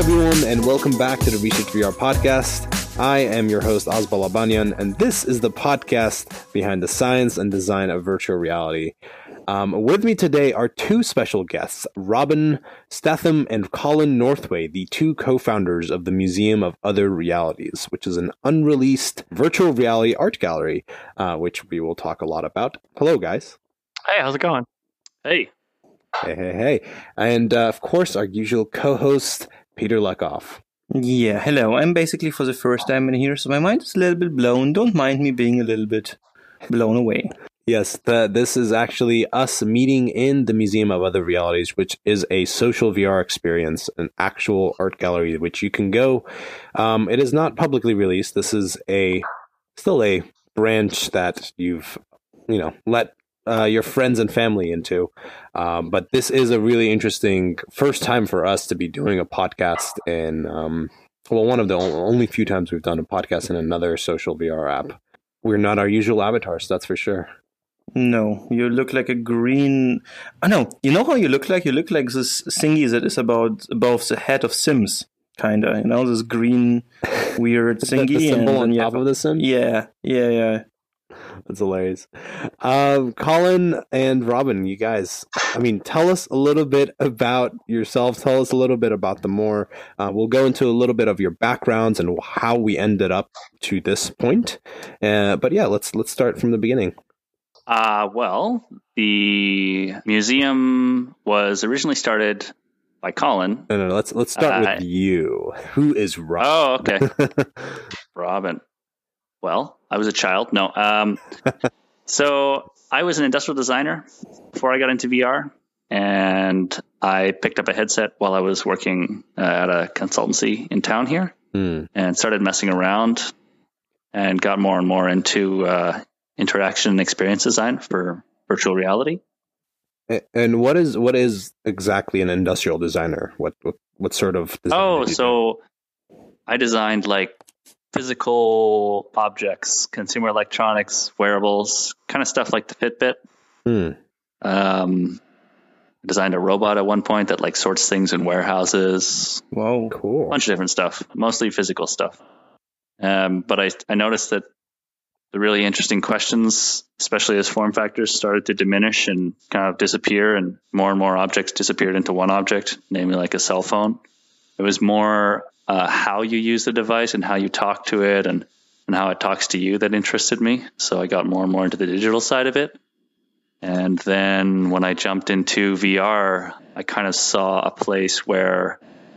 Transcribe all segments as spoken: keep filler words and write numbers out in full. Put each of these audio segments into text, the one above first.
everyone, and welcome back to the Research V R podcast. I am your host, Osbal Abanyan, and this is the podcast behind the science and design of virtual reality. Um, with me today are two special guests, Robin Statham and Colin Northway, the two co-founders of the Museum of Other Realities, which is an unreleased virtual reality art gallery, uh, which we will talk a lot about. Hello, guys. Hey, how's it going? Hey. Hey, hey, hey. And, uh, of course, our usual co-host, Peter Lekoff. Yeah, hello. I'm basically for the first time in here, so my mind is a little bit blown. Don't mind me being a little bit blown away. Yes, the, this is actually us meeting in the Museum of Other Realities, which is a social V R experience, an actual art gallery, which you can go. Um, it is not publicly released. This is a still a branch that you've, you know, let uh, your friends and family into. Um, but this is a really interesting first time for us to be doing a podcast in, um, well, one of the only few times we've done a podcast in another social V R app. We're not our usual avatars, that's for sure. No, you look like a green... Oh, no, you know how you look like? You look like this thingy that is about above the head of Sims, kind of. You know, this green, weird thingy. the, the symbol on top have, of the Sims? Yeah, yeah, yeah. That's hilarious. Um, Colin and Robin, you guys, I mean, tell us a little bit about yourselves. Tell us a little bit about the more. Uh, we'll go into a little bit of your backgrounds and how we ended up to this point. Uh, but yeah, let's let's start from the beginning. Uh, well, the museum was originally started by Colin. No, no, no let's let's start uh, with you. Who is Robin? Oh, okay. Robin. Well, I was a child. No. Um, so I was an industrial designer before I got into V R, and I picked up a headset while I was working uh, at a consultancy in town here, mm. and started messing around and got more and more into uh, interaction and experience design for virtual reality. And what is what is exactly an industrial designer? What what, what sort of design Oh, so do? I designed like physical objects, consumer electronics, wearables, kind of stuff like the Fitbit. Hmm. Um, I designed a robot at one point that like sorts things in warehouses. Whoa, cool! A bunch of different stuff, mostly physical stuff. Um, but I I noticed that the really interesting questions, especially as form factors started to diminish and kind of disappear, and more and more objects disappeared into one object, namely like a cell phone. It was more uh, how you use the device and how you talk to it and, and how it talks to you that interested me. So I got more and more into the digital side of it. And then when I jumped into V R, I kind of saw a place where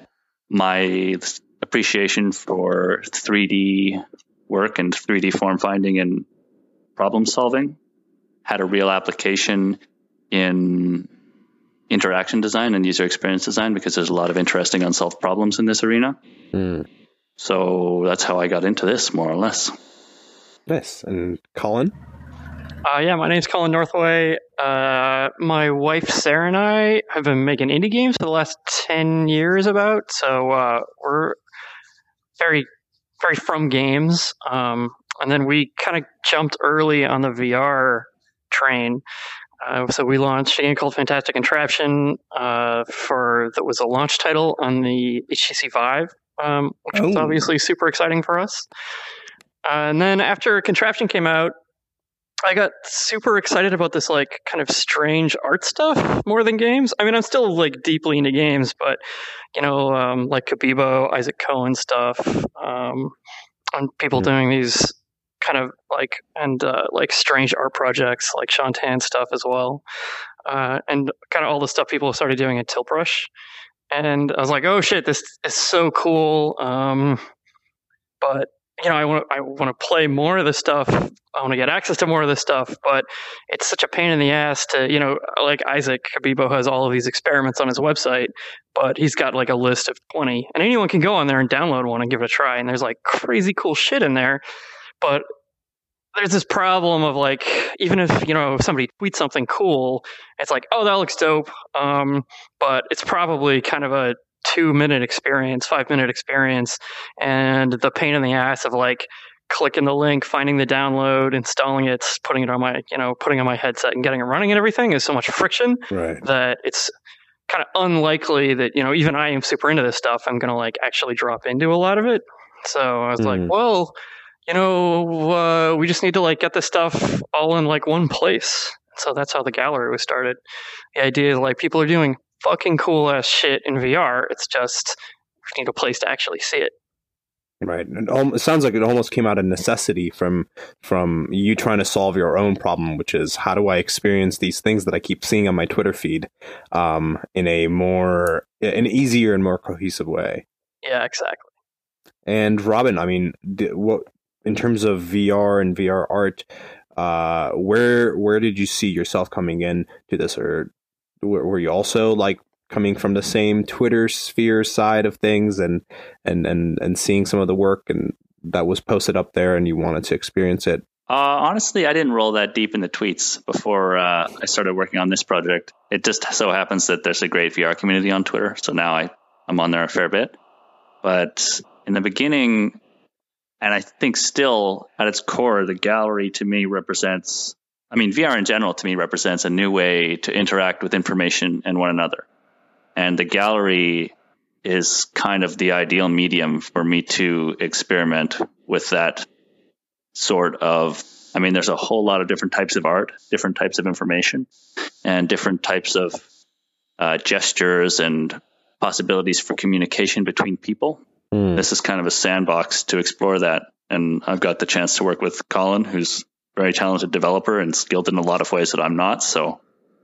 my appreciation for three D work and three D form finding and problem solving had a real application in interaction design and user experience design, because there's a lot of interesting unsolved problems in this arena. Mm. So that's how I got into this, more or less. Nice. And Colin? Uh, yeah, my name's Colin Northway. Uh, my wife, Sarah, and I have been making indie games for the last ten years about. So uh, we're very very from games. Um, and then we kind of jumped early on the V R train. Uh, so we launched a game called Fantastic Contraption uh, for that was a launch title on the H T C Vive, um, which oh. was obviously super exciting for us. Uh, and then after Contraption came out, I got super excited about this like kind of strange art stuff more than games. I mean, I'm still like deeply into games, but you know, um, like Kabibo, Isaac Cohen stuff, um, and people mm-hmm. doing these kind of like and uh, like strange art projects like Shantan stuff as well, uh, and kind of all the stuff people started doing at Tiltbrush. And I was like, oh shit, this is so cool. Um, but you know, I want I want to play more of this stuff. I want to get access to more of this stuff, but it's such a pain in the ass to, you know, like Isaac Kabibo has all of these experiments on his website, but he's got like a list of twenty, and anyone can go on there and download one and give it a try. And there's like crazy cool shit in there, but there's this problem of like, even if, you know, somebody tweets something cool, it's like, oh, that looks dope. Um, but it's probably kind of a two minute experience, five minute experience. And the pain in the ass of like clicking the link, finding the download, installing it, putting it on my, you know, putting on my headset and getting it running and everything is so much friction right. that it's kind of unlikely that, you know, even I am super into this stuff, I'm going to like actually drop into a lot of it. So I was mm. like, well, you know, uh, we just need to like get this stuff all in like one place. So that's how the gallery was started. The idea is like people are doing fucking cool ass shit in V R. It's just we need a place to actually see it. Right. It sounds like it almost came out of necessity from from you trying to solve your own problem, which is how do I experience these things that I keep seeing on my Twitter feed um, in a more, an easier and more cohesive way. Yeah, exactly. And Robin, I mean, what in terms of V R and V R art, uh, where where did you see yourself coming in to this, or were you also like coming from the same Twitter sphere side of things and, and, and, and seeing some of the work and that was posted up there and you wanted to experience it? Uh, honestly, I didn't roll that deep in the tweets before uh, I started working on this project. It just so happens that there's a great V R community on Twitter. So now I, I'm on there a fair bit. But in the beginning, and I think still at its core, the gallery to me represents, I mean, V R in general to me represents a new way to interact with information and one another. And the gallery is kind of the ideal medium for me to experiment with that sort of, I mean, there's a whole lot of different types of art, different types of information, and different types of uh, gestures and possibilities for communication between people. Mm. This is kind of a sandbox to explore that. And I've got the chance to work with Colin, who's a very talented developer and skilled in a lot of ways that I'm not. So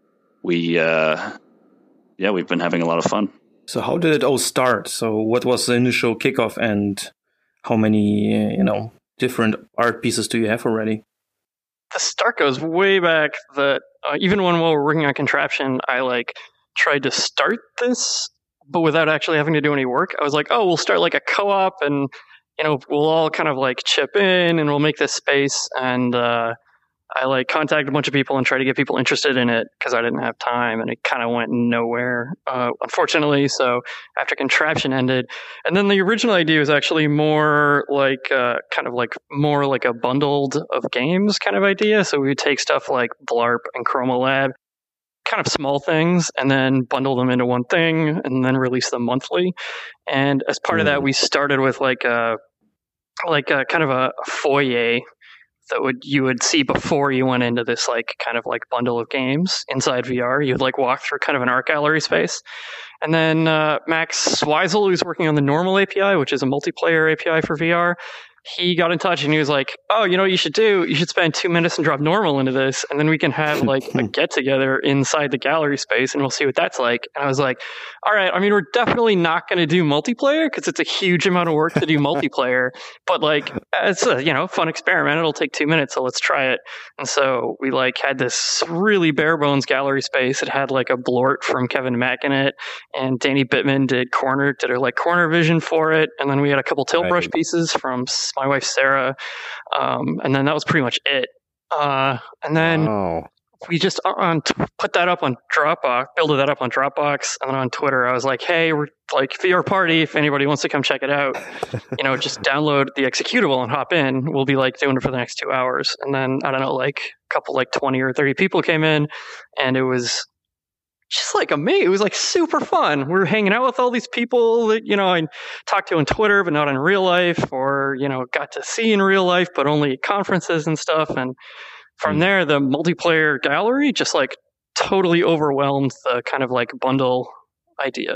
we... Uh, Yeah, we've been having a lot of fun. So how did it all start? So what was the initial kickoff and how many, uh, you know, different art pieces do you have already? The start goes way back that uh, even when we were working on Contraption, I like tried to start this, but without actually having to do any work. I was like, oh, we'll start like a co-op and, you know, we'll all kind of like chip in and we'll make this space. And, uh, I like contacted a bunch of people and tried to get people interested in it because I didn't have time and it kind of went nowhere, uh, unfortunately. So after Contraption ended, and then the original idea was actually more like uh, kind of like more like a bundled of games kind of idea. So we would take stuff like Blarp and Chroma Lab, kind of small things, and then bundle them into one thing and then release them monthly. And as part mm. of that, we started with like a like a kind of a foyer that would you would see before you went into this like kind of like bundle of games inside V R. You'd like walk through kind of an art gallery space. And then uh, Max Weisel, who's working on the Normal A P I, which is a multiplayer A P I for V R, he got in touch and he was like, oh, you know what you should do? You should spend two minutes and drop Normal into this, and then we can have like a get-together inside the gallery space, and we'll see what that's like. And I was like, all right, I mean, we're definitely not going to do multiplayer because it's a huge amount of work to do multiplayer, but like, it's a, you know, fun experiment. It'll take two minutes, so let's try it. And so we like had this really bare bones gallery space. It had like a Blort from Kevin Mack in it, and Danny Bittman did corner, did a like corner vision for it. And then we had a couple tilt brush right. pieces from my wife Sarah, um, and then that was pretty much it. Uh, and then oh. we just on put that up on Dropbox, builded that up on Dropbox, and then on Twitter I was like, "Hey, we're like V R party. If anybody wants to come check it out, you know, just download the executable and hop in. We'll be like doing it for the next two hours." And then I don't know, like a couple, like twenty or thirty people came in, and it was just like amazing. It was like super fun. We were hanging out with all these people that, you know, I talked to on Twitter, but not in real life, or, you know, got to see in real life, but only at conferences and stuff. And from mm. there, the multiplayer gallery just like totally overwhelmed the kind of like bundle idea.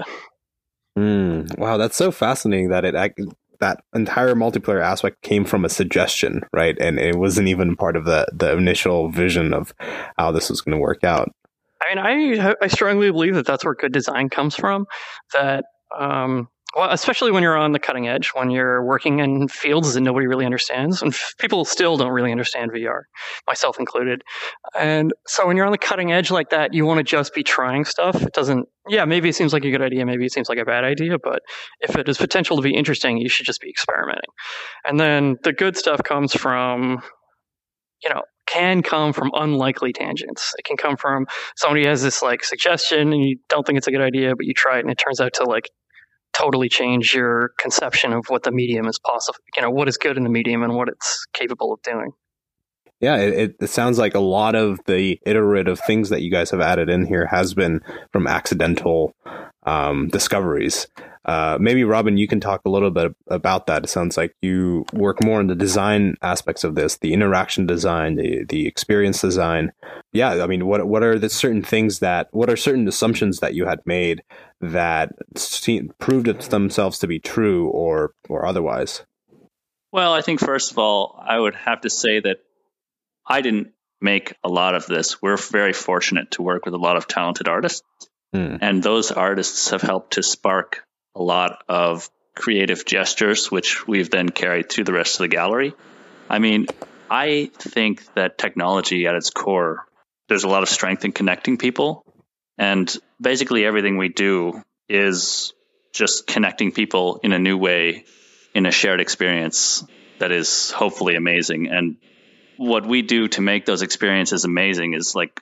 Mm. Wow, that's so fascinating that it that entire multiplayer aspect came from a suggestion, right? And it wasn't even part of the, the initial vision of how this was going to work out. I mean, I I strongly believe that that's where good design comes from. That, um, well, especially when you're on the cutting edge, when you're working in fields that nobody really understands, and f- people still don't really understand V R, myself included. And so when you're on the cutting edge like that, you want to just be trying stuff. It doesn't, yeah, maybe it seems like a good idea, maybe it seems like a bad idea, but if it has potential to be interesting, you should just be experimenting. And then the good stuff comes from, you know, can come from unlikely tangents. It can come from somebody has this like suggestion and you don't think it's a good idea, but you try it and it turns out to like totally change your conception of what the medium is possible, you know, what is good in the medium and what it's capable of doing. Yeah, it, it sounds like a lot of the iterative things that you guys have added in here has been from accidental um, discoveries. Uh, maybe Robin, you can talk a little bit about that. It sounds like you work more in the design aspects of this, the interaction design, the the experience design. Yeah, I mean, what what are the certain things that, what are certain assumptions that you had made that see, proved themselves to be true or or otherwise? Well, I think first of all, I would have to say that I didn't make a lot of this. We're very fortunate to work with a lot of talented artists, mm. and those artists have helped to spark a lot of creative gestures, which we've then carried to the rest of the gallery. I mean, I think that technology at its core, there's a lot of strength in connecting people. And basically everything we do is just connecting people in a new way, in a shared experience that is hopefully amazing. And what we do to make those experiences amazing is like,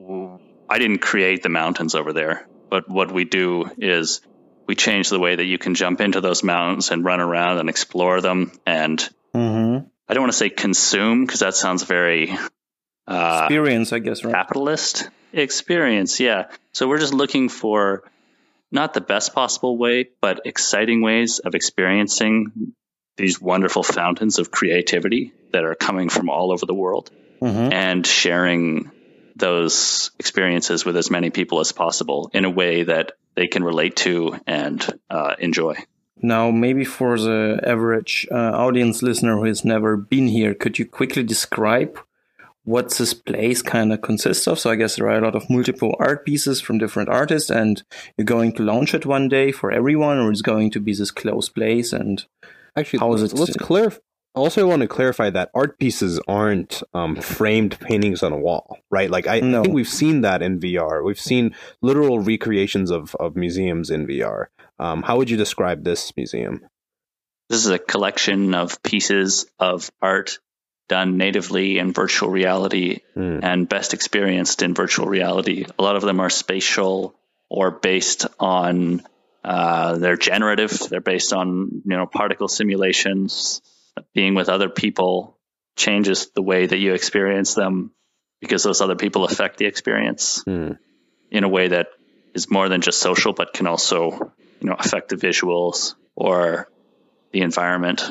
I didn't create the mountains over there, but what we do is we change the way that you can jump into those mountains and run around and explore them. And mm-hmm. I don't want to say consume, because that sounds very uh, experience, I guess, right? Capitalist experience. Yeah. So we're just looking for not the best possible way, but exciting ways of experiencing these wonderful fountains of creativity that are coming from all over the world, mm-hmm. and sharing those experiences with as many people as possible in a way that they can relate to and uh, enjoy. Now, maybe for the average uh, audience listener who has never been here, could you quickly describe what this place kind of consists of? So I guess there are a lot of multiple art pieces from different artists, and you're going to launch it one day for everyone, or it's going to be this closed place? And actually, how is it? Let's clarify. Also, I want to clarify that art pieces aren't um, framed paintings on a wall, right? Like, I, no. I think we've seen that in V R. We've seen literal recreations of, of museums in V R. Um, how would you describe this museum? This is a collection of pieces of art done natively in virtual reality mm. and best experienced in virtual reality. A lot of them are spatial or based on, uh, they're generative. They're based on, you know, particle simulations. Being with other people changes the way that you experience them, because those other people affect the experience mm. in a way that is more than just social, but can also, you know, affect the visuals or the environment.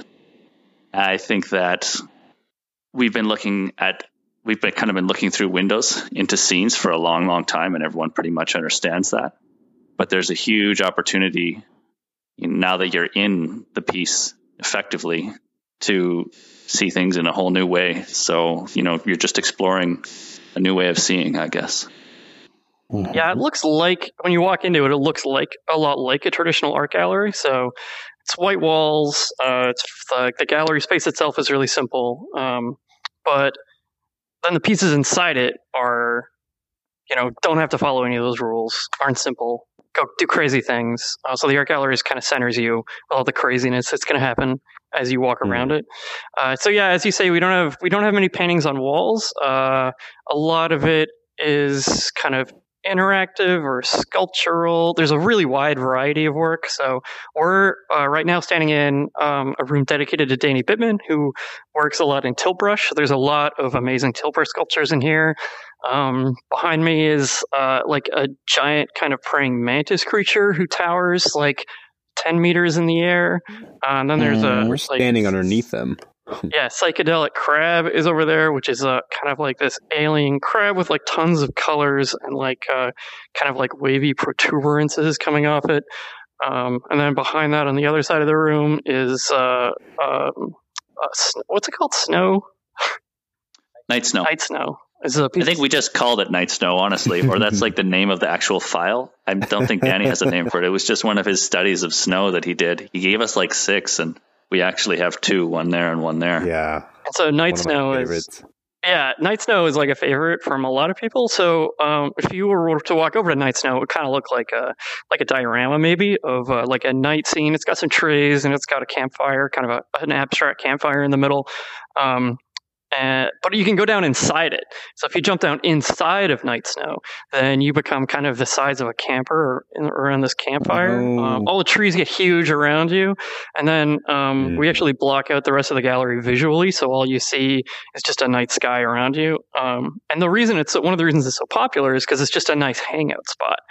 I think that we've been looking at, we've been kind of been looking through windows into scenes for a long, long time, and everyone pretty much understands that. But there's a huge opportunity, you know, now that you're in the piece effectively, to see things in a whole new way. So, you know, you're just exploring a new way of seeing, I guess. Yeah, it looks like, when you walk into it, it looks like a lot like a traditional art gallery. So it's white walls. Uh, it's the, the gallery space itself is really simple. Um, but then the pieces inside it are, you know, don't have to follow any of those rules, aren't simple, go do crazy things. Uh, so the art gallery kind of centers you with all the craziness that's going to happen as you walk around mm. it. Uh, so yeah, as you say, we don't have we don't have many paintings on walls. Uh, a lot of it is kind of interactive or sculptural. There's a really wide variety of work. So we're uh, right now standing in um, a room dedicated to Danny Bittman, who works a lot in tilt brush. There's a lot of amazing tilt brush sculptures in here. Um, behind me is uh, like a giant kind of praying mantis creature who towers like ten meters in the air. Uh, and then there's mm, a... We're standing like, underneath them. Yeah, psychedelic crab is over there, which is a kind of like this alien crab with like tons of colors and like uh, kind of like wavy protuberances coming off it. Um, and then behind that on the other side of the room is uh, um, uh, what's it called? Snow? Night Snow. Night Snow. I think we just called it Night Snow, honestly, or that's like the name of the actual file. I don't think Danny has a name for it. It was just one of his studies of snow that he did. He gave us like six, and we actually have two, one there and one there. Yeah. And so Night Snow is, yeah, Night Snow is like a favorite from a lot of people. So um, if you were to walk over to Night Snow, it would kind of look like a like a diorama maybe of uh, like a night scene. It's got some trees and it's got a campfire, kind of a, an abstract campfire in the middle. Um, And, but you can go down inside it. So if you jump down inside of Night Snow, then you become kind of the size of a camper around this campfire. Oh. Um, all the trees get huge around you. And then um, mm. we actually block out the rest of the gallery visually. So all you see is just a night sky around you. Um, and the reason it's one of the reasons it's so popular is because it's just a nice hangout spot.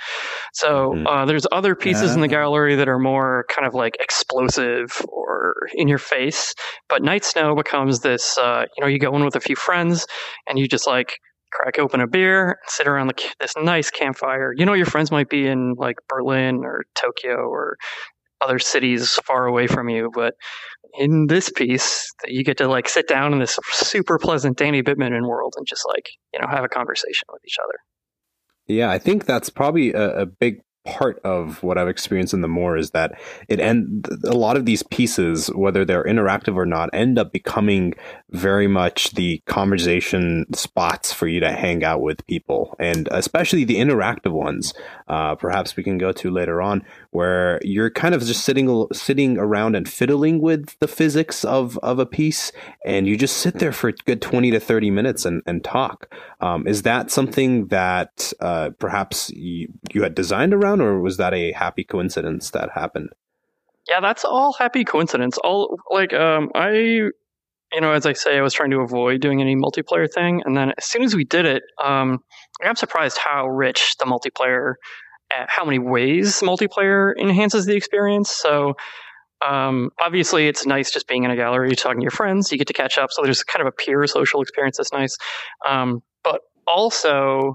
So Mhm. uh, there's other pieces in the Ah. gallery that are more kind of like explosive or in your face. But Night Snow becomes this, uh, you know, you go in with a few friends and you just like crack open a beer, sit around the, this nice campfire. You know, your friends might be in like Berlin or Tokyo or other cities far away from you, but in this piece, you get to like sit down in this super pleasant Danny Bitmanen world and just like, you know, have a conversation with each other. Yeah, I think that's probably a, a big part of what I've experienced in the Moor is that it and a lot of these pieces, whether they're interactive or not, end up becoming very much the conversation spots for you to hang out with people, and especially the interactive ones. Uh, perhaps we can go to later on, where you're kind of just sitting sitting around and fiddling with the physics of of a piece, and you just sit there for a good twenty to thirty minutes and and talk. Um, is that something that uh, perhaps you, you had designed around, or was that a happy coincidence that happened? Yeah, that's all happy coincidence. All like um, I, you know, as I say, I was trying to avoid doing any multiplayer thing, and then as soon as we did it, um, I'm surprised how rich the multiplayer, uh, how many ways multiplayer enhances the experience. So. Um, obviously, it's nice just being in a gallery, talking to your friends. You get to catch up, so there's kind of a peer social experience that's nice. Um, but also,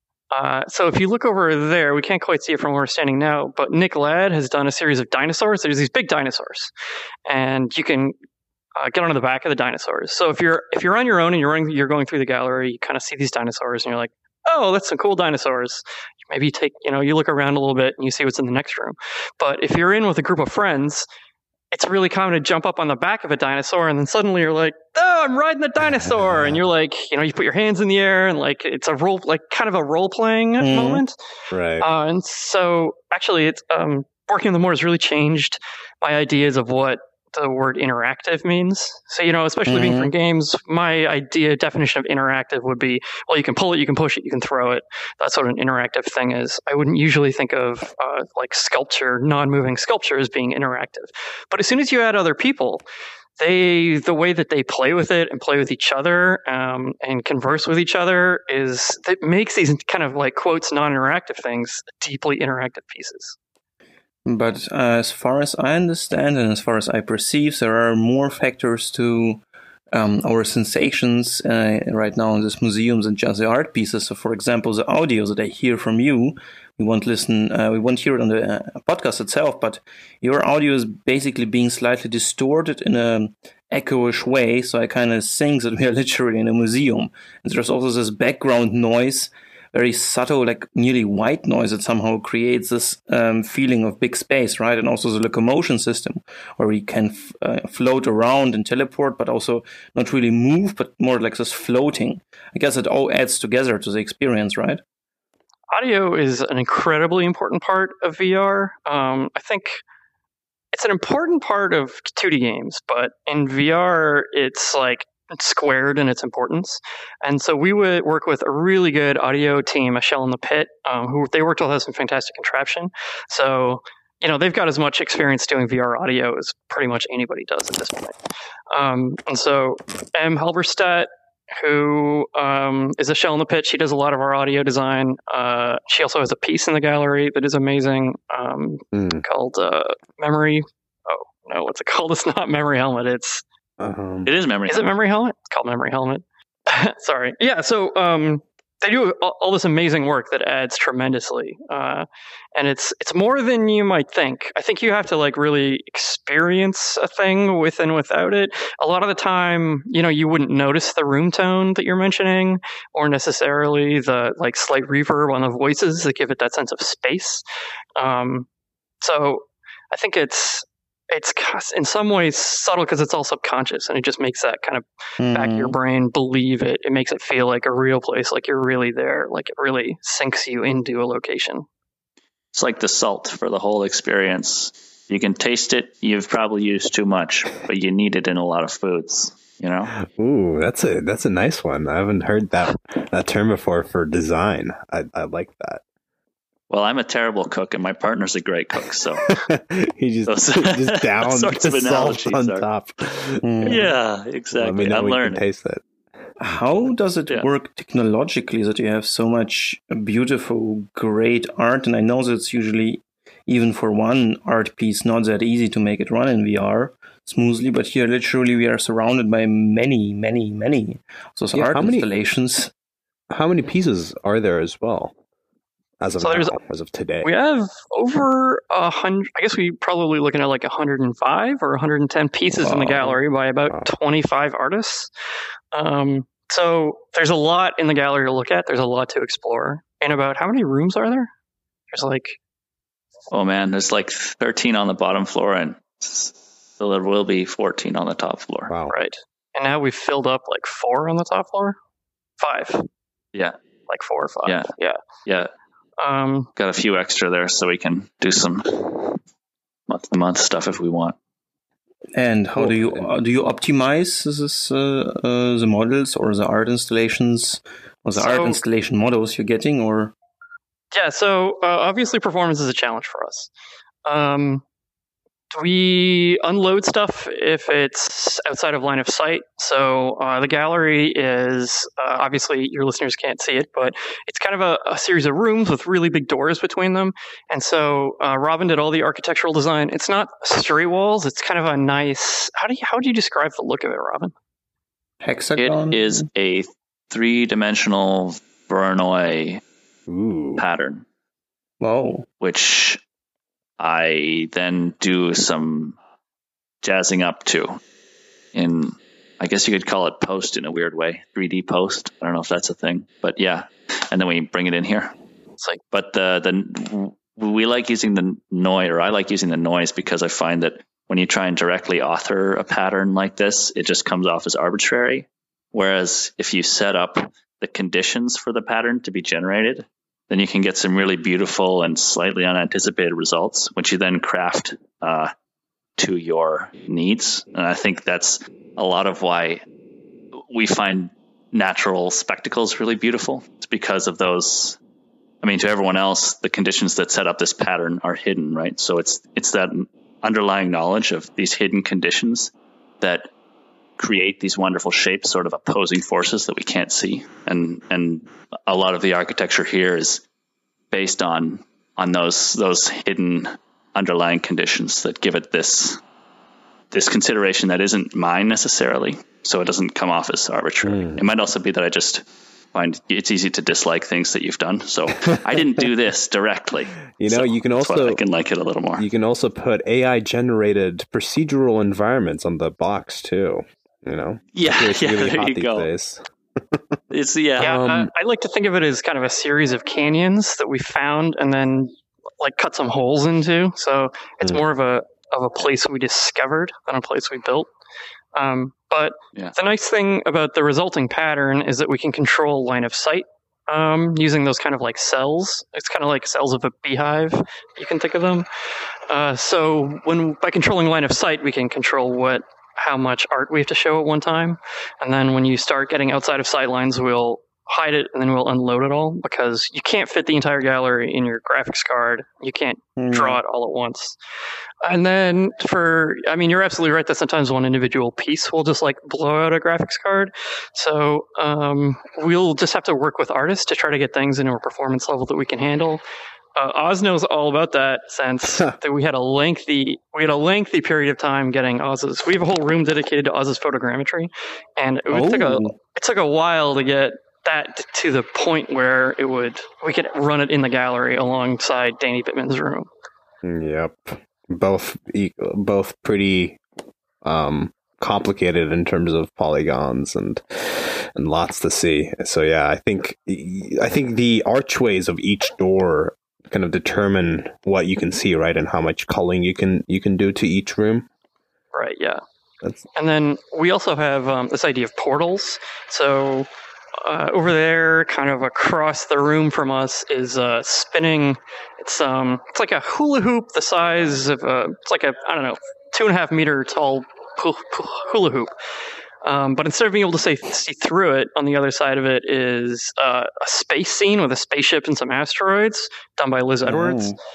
uh, so if you look over there, we can't quite see it from where we're standing now, but Nick Ladd has done a series of dinosaurs. There's these big dinosaurs, and you can uh, get onto the back of the dinosaurs. So if you're if you're on your own and you're running, you're going through the gallery, you kind of see these dinosaurs, and you're like, oh, that's some cool dinosaurs. Maybe you take, you know, you look around a little bit and you see what's in the next room. But if you're in with a group of friends, it's really common to jump up on the back of a dinosaur, and then suddenly you're like, oh, I'm riding the dinosaur. And you're like, you know, you put your hands in the air, and like, it's a role, like kind of a role playing Mhm. moment. Right. Uh, and so actually it's, um, working on the Moor has really changed my ideas of what the word interactive means. So, you know, especially being Mhm. from games, my idea definition of interactive would be, well, you can pull it, you can push it, you can throw it. That's what an interactive thing is. I wouldn't usually think of uh, like sculpture, non-moving sculpture as being interactive. But as soon as you add other people, they the way that they play with it and play with each other um, and converse with each other is that makes these kind of like quotes non-interactive things deeply interactive pieces. But uh, as far as I understand and as far as I perceive, there are more factors to um, our sensations uh, right now in this museum than just the art pieces. So, for example, the audio that I hear from you, we won't listen, uh, we won't hear it on the uh, podcast itself, but your audio is basically being slightly distorted in a echoish way. So I kind of think that we are literally in a museum. And there's also this background noise, very subtle, like nearly white noise that somehow creates this um, feeling of big space, right? And also the locomotion system where we can f- uh, float around and teleport, but also not really move, but more like this floating. I guess it all adds together to the experience, right? Audio is an incredibly important part of V R. Um, I think it's an important part of two D games, but in V R, it's like it's squared in its importance. And so we would work with a really good audio team, A Shell in the Pit, um, who they worked with us some fantastic contraption. So, you know, they've got as much experience doing V R audio as pretty much anybody does at this point. Um, and so M. Halberstadt, who um, is A Shell in the Pit, she does a lot of our audio design. Uh, she also has a piece in the gallery that is amazing um, Mm. called uh, Memory. Oh, no, what's it called? It's not Memory Helmet. It's Um, It is memory. Is it Memory Helmet? It's called Memory Helmet. Sorry. Yeah, so um, they do all, all this amazing work that adds tremendously. Uh, and it's it's more than you might think. I think you have to like really experience a thing with and without it. A lot of the time, you know, you wouldn't notice the room tone that you're mentioning or necessarily the like slight reverb on the voices that give it that sense of space. Um, so I think it's It's in some ways subtle because it's all subconscious, and it just makes that kind of back of your brain believe it. It makes it feel like a real place, like you're really there, like it really sinks you into a location. It's like the salt for the whole experience. You can taste it. You've probably used too much, but you need it in a lot of foods. You know. Ooh, that's a that's a nice one. I haven't heard that that term before for design. I, I like that. Well, I'm a terrible cook, and my partner's a great cook. So he just Those- just down sorts of the salt analogies on are- top. Mm. yeah, Let me exactly. know I'm we can learning. taste it. how does it Yeah. work technologically that you have so much beautiful, great art? And I know that it's usually, even for one art piece, not that easy to make it run in V R smoothly. But here, literally, we are surrounded by many, many, many those Yeah, art how many- installations. How many pieces are there as well? As of So there's- now, as of today. We have over a hundred. I guess we probably looking at like one hundred five or one hundred ten pieces in the Wow. gallery by about Wow. twenty-five artists. Um, so there's a lot in the gallery to look at. There's a lot to explore. And about how many rooms are there? There's like Oh man, there's like thirteen on the bottom floor, and so there will be fourteen on the top floor. Wow. right, and now we've filled up like four on the top floor, five, Yeah, like four or five. Yeah. yeah. yeah. Um, Got a few extra there, so we can do some month to month stuff if we want. And how Cool. do you uh, do you optimize this, uh, uh, the models or the art installations or the art So- installation models you're getting? Or Yeah, so uh, obviously performance is a challenge for us. Um, we unload stuff if it's outside of line of sight. So uh, the gallery is uh, obviously your listeners can't see it, but it's kind of a, a series of rooms with really big doors between them. And so uh, Robin did all the architectural design. It's not straight walls. It's kind of a nice. How do you how would you describe the look of it, Robin? hexagon? It is a three-dimensional Voronoi Ooh. pattern, Wow. which I then do some jazzing up to in, I guess you could call it post in a weird way, three D post. I don't know if that's a thing, but yeah. And then we bring it in here. It's like But the the we like using the noise, or I like using the noise, because I find that when you try and directly author a pattern like this, it just comes off as arbitrary. Whereas if you set up the conditions for the pattern to be generated, then you can get some really beautiful and slightly unanticipated results, which you then craft uh, to your needs. And I think that's a lot of why we find natural spectacles really beautiful. It's because of those. I mean, to everyone else, the conditions that set up this pattern are hidden, right? So it's it's that underlying knowledge of these hidden conditions that create these wonderful shapes, sort of opposing forces that we can't see. And and a lot of the architecture here is based on on those those hidden underlying conditions that give it this this consideration that isn't mine necessarily, so it doesn't come off as arbitrary. Mm. It might also be that I just find it's easy to dislike things that you've done. So I didn't do this directly. You know, So you can that's why also I can like it a little more. you can also put A I generated procedural environments on the box too. You know, Yeah, it's yeah, really there hot you these go. days. It's yeah, Yeah, Um, uh, I like to think of it as kind of a series of canyons that we found and then like cut some holes into. So it's Mm. more of a of a place we discovered than a place we built. Um, but Yeah. the nice thing about the resulting pattern is that we can control line of sight um, using those kind of like cells. It's kind of like cells of a beehive. You can think of them. Uh, so when by controlling line of sight, we can control what how much art we have to show at one time. And then when you start getting outside of sight lines, we'll hide it and then we'll unload it all, because you can't fit the entire gallery in your graphics card. You can't Mm. draw it all at once. And then for, I mean, you're absolutely right that sometimes one individual piece will just like blow out a graphics card. So um, we'll just have to work with artists to try to get things into a performance level that we can handle. Uh, Oz knows all about that, since that we had a lengthy we had a lengthy period of time getting Oz's. We have a whole room dedicated to Oz's photogrammetry, and it Oh. took a it took a while to get that to the point where it would we could run it in the gallery alongside Danny Bittman's room. Yep, both e- both pretty um, complicated in terms of polygons and and lots to see. So yeah, I think I think the archways of each door kind of determine what you can see, right, and how much culling you can you can do to each room. Right, yeah. That's And then we also have um, this idea of portals. So uh, over there, kind of across the room from us, is uh, spinning. It's um, it's like a hula hoop the size of a. It's like a I don't know, two and a half meter tall pu- pu- hula hoop. Um, but instead of being able to say, see through it, on the other side of it is uh, a space scene with a spaceship and some asteroids, done by Liz Edwards. Oh.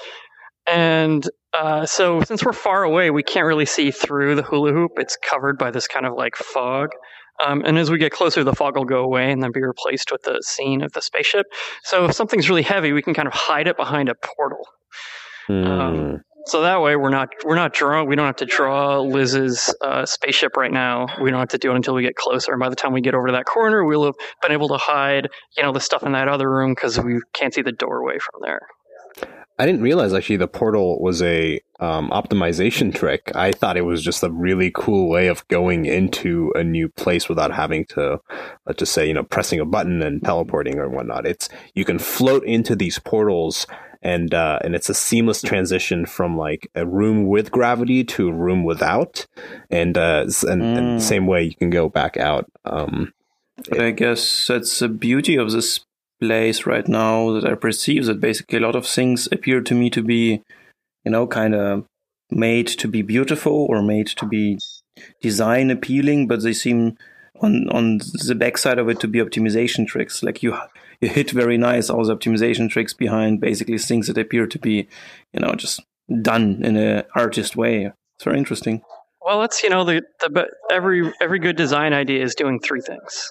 And uh, so since we're far away, we can't really see through the hula hoop. It's covered by this kind of like fog. Um, and as we get closer, the fog will go away and then be replaced with the scene of the spaceship. So if something's really heavy, we can kind of hide it behind a portal. Mm. Um, so that way, we're not we're not drawing. We don't have to draw Liz's uh, spaceship right now. We don't have to do it until we get closer. And by the time we get over to that corner, we'll have been able to hide, you know, the stuff in that other room because we can't see the doorway from there. I didn't realize actually the portal was a um, optimization trick. I thought it was just a really cool way of going into a new place without having to, let's just say, you know, pressing a button and teleporting or whatnot. It's you can float into these portals, and uh, and it's a seamless transition from like a room with gravity to a room without, and uh, and, mm. and the same way you can go back out. Um, but I guess that's the beauty of this place right now, that I perceive that basically a lot of things appear to me to be, you know, kind of made to be beautiful or made to be design appealing, but they seem on on the backside of it to be optimization tricks. Like you you hit very nice all the optimization tricks behind basically things that appear to be, you know, just done in an artist way. It's very interesting. Well, that's, you know, the, the every every good design idea is doing three things.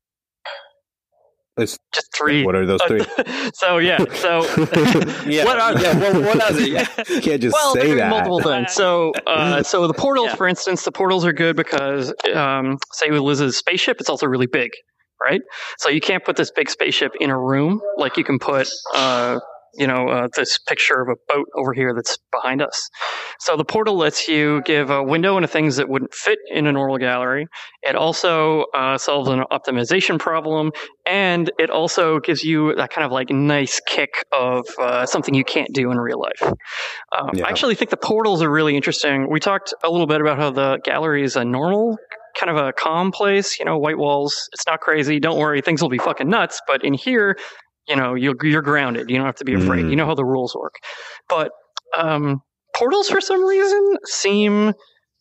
It's, just three. What are those three? so yeah, so yeah, what are yeah, well, what are they? You can't just well, say that. Multiple things. So, uh, so the portals, yeah. for instance, the portals are good because, um, say with Liz's spaceship, it's also really big, right? So you can't put this big spaceship in a room like you can put, uh, you know, uh, this picture of a boat over here that's behind us. So the portal lets you give a window into things that wouldn't fit in a normal gallery. It also uh, solves an optimization problem, and it also gives you that kind of like nice kick of uh, something you can't do in real life. Um, yeah. I actually think the portals are really interesting. We talked a little bit about how the gallery is a normal, kind of a calm place, you know, white walls. It's not crazy. Don't worry, things will be fucking nuts. But in here, you know, you're, you're grounded. You don't have to be afraid. Mm. You know how the rules work. But um, portals, for some reason, seem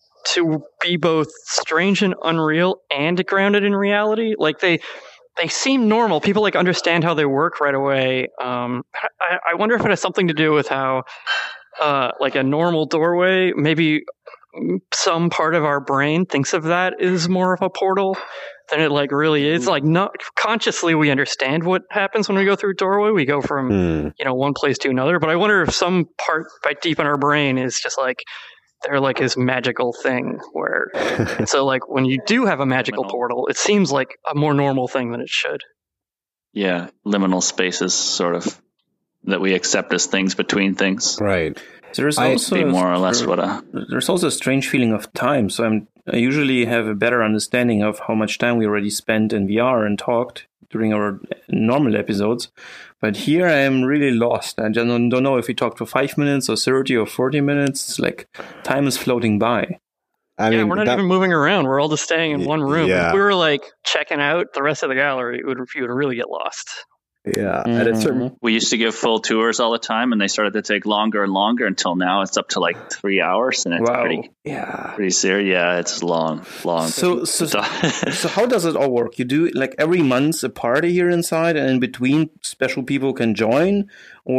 to be both strange and unreal and grounded in reality. Like they they seem normal. People like understand how they work right away. Um, I, I wonder if it has something to do with how, uh, like a normal doorway, maybe some part of our brain thinks of that as more of a portal than it like really is. Like not consciously we understand what happens when we go through a doorway. We go from mm. you know one place to another. But I wonder if some part right deep in our brain is just like they're like this magical thing where and so like when you do have a magical liminal. portal, it seems like a more normal thing than it should. Yeah, liminal spaces sort of that we accept as things between things. Right. There's also more or less what a there's also a strange feeling of time. So I'm I usually have a better understanding of how much time we already spent in V R and talked during our normal episodes. But here I am really lost. I don't, don't know if we talked for five minutes or thirty or forty minutes. It's like time is floating by. I yeah, mean, we're not that, even moving around. We're all just staying in one room. Yeah. If we were like checking out the rest of the gallery, it would, you would really get lost. Yeah, mm-hmm. and it's certain. We used to give full tours all the time, and they started to take longer and longer until now it's up to like three hours, and it's wow. pretty, yeah, pretty serious. Yeah, it's long, long. So, so, so how does it all work? You do like every month a party here inside, and in between, special people can join,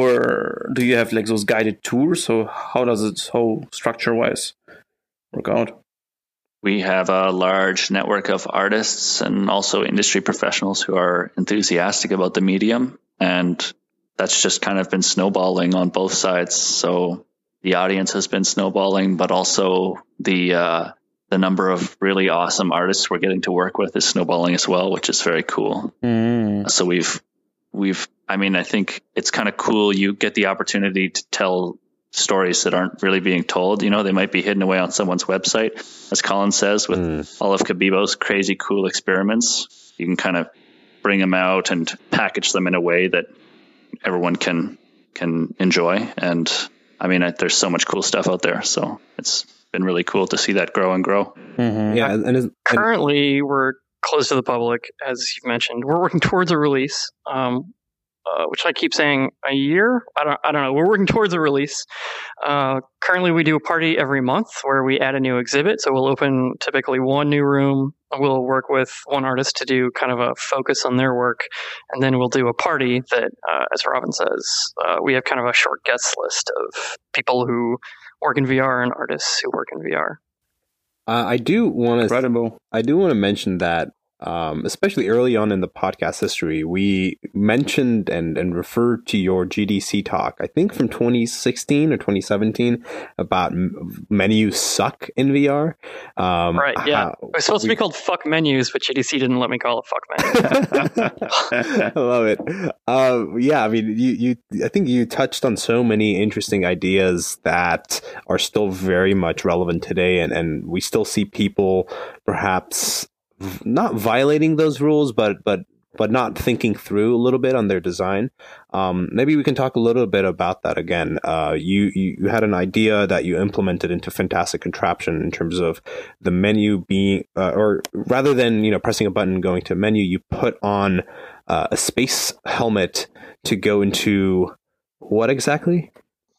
or do you have like those guided tours? So, how does it whole structure-wise work out? We have a large network of artists and also industry professionals who are enthusiastic about the medium. And that's just kind of been snowballing on both sides. So the audience has been snowballing, but also the uh, the number of really awesome artists we're getting to work with is snowballing as well, which is very cool. Mm. So we've, we've, I mean, I think it's kind of cool. You get the opportunity to tell stories that aren't really being told. You know, they might be hidden away on someone's website, as Colin says, with mm. all of Kabibo's crazy cool experiments. You can kind of bring them out and package them in a way that everyone can can enjoy. And I mean, I, there's so much cool stuff out there. So it's been really cool to see that grow and grow. Mm-hmm. Yeah, and, and currently we're closed to the public, as you mentioned. We're working towards a release. Um, Uh, which I keep saying a year. I don't. I don't know. We're working towards a release. Uh, currently, we do a party every month where we add a new exhibit. So we'll open typically one new room. We'll work with one artist to do kind of a focus on their work, and then we'll do a party that, uh, as Robin says, uh, we have kind of a short guest list of people who work in V R and artists who work in V R. Uh, I do want to. Incredible. I do want to mention that, um, especially early on in the podcast history, we mentioned and and referred to your G D C talk. I think from twenty sixteen or twenty seventeen about m- menus suck in V R. Um, right. Yeah. how, it was supposed we, to be called "fuck menus," but G D C didn't let me call it "fuck menus." I love it. Um, yeah, I mean, you, you. I think you touched on so many interesting ideas that are still very much relevant today, and, and we still see people perhaps not violating those rules, but but but not thinking through a little bit on their design. Um, maybe we can talk a little bit about that again. Uh, you, you you had an idea that you implemented into Fantastic Contraption in terms of the menu being, uh, or rather than you know pressing a button and going to menu, you put on uh, a space helmet to go into what exactly?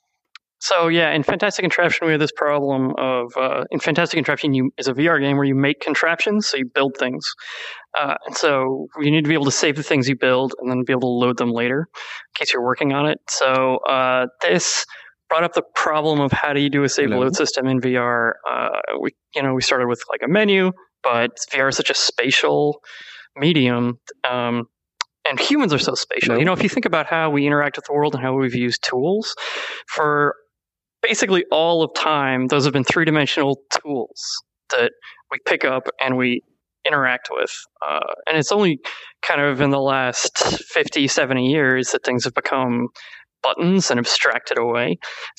So yeah, in Fantastic Contraption, we have this problem of uh, in Fantastic Contraption, you is a V R game where you make contraptions, so you build things, uh, and so you need to be able to save the things you build and then be able to load them later in case you're working on it. So uh, this brought up the problem of how do you do a save Hello? load system in V R. Uh, we you know we started with like a menu, but V R is such a spatial medium. Um, And humans are so spatial. No. You know, if you think about how we interact with the world and how we've used tools for basically all of time, those have been three-dimensional tools that we pick up and we interact with. Uh, and it's only kind of in the last fifty, seventy years that things have become buttons and abstracted away.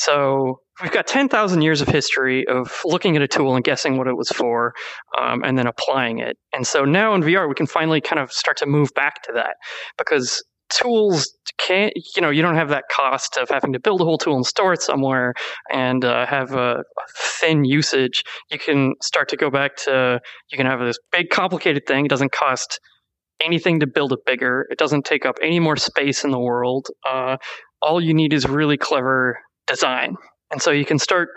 So we've got ten thousand years of history of looking at a tool and guessing what it was for, um, and then applying it. And so now in V R, we can finally kind of start to move back to that, because tools can't, you know, you don't have that cost of having to build a whole tool and store it somewhere and uh, have a, a thin usage. You can start to go back to, you can have this big complicated thing. It doesn't cost anything to build it bigger. It doesn't take up any more space in the world. Uh, all you need is really clever design. And so you can start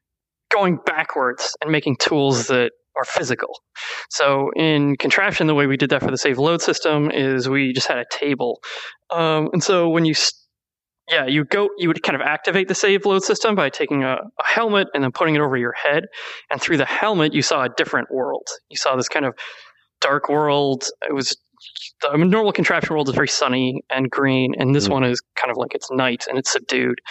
going backwards and making tools that are physical. So in Contraption, the way we did that for the save load system is we just had a table. Um, and so when you, yeah, you go, you would kind of activate the save load system by taking a, a helmet and then putting it over your head. And through the helmet, you saw a different world. You saw this kind of dark world. It was, the normal Contraption world is very sunny and green, and this mm-hmm. one is kind of like it's night and it's subdued.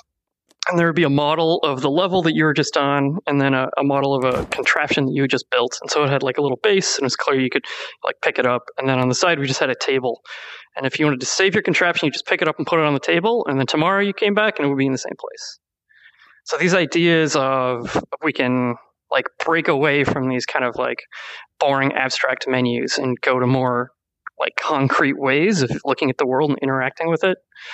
And there would be a model of the level that you were just on, and then a, a model of a contraption that you had just built. And so it had like a little base, and it was clear you could like pick it up. And then on the side, we just had a table. And if you wanted to save your contraption, you just pick it up and put it on the table. And then tomorrow you came back, and it would be in the same place. So these ideas of we can like break away from these kind of like boring abstract menus and go to more like concrete ways of looking at the world and interacting with it.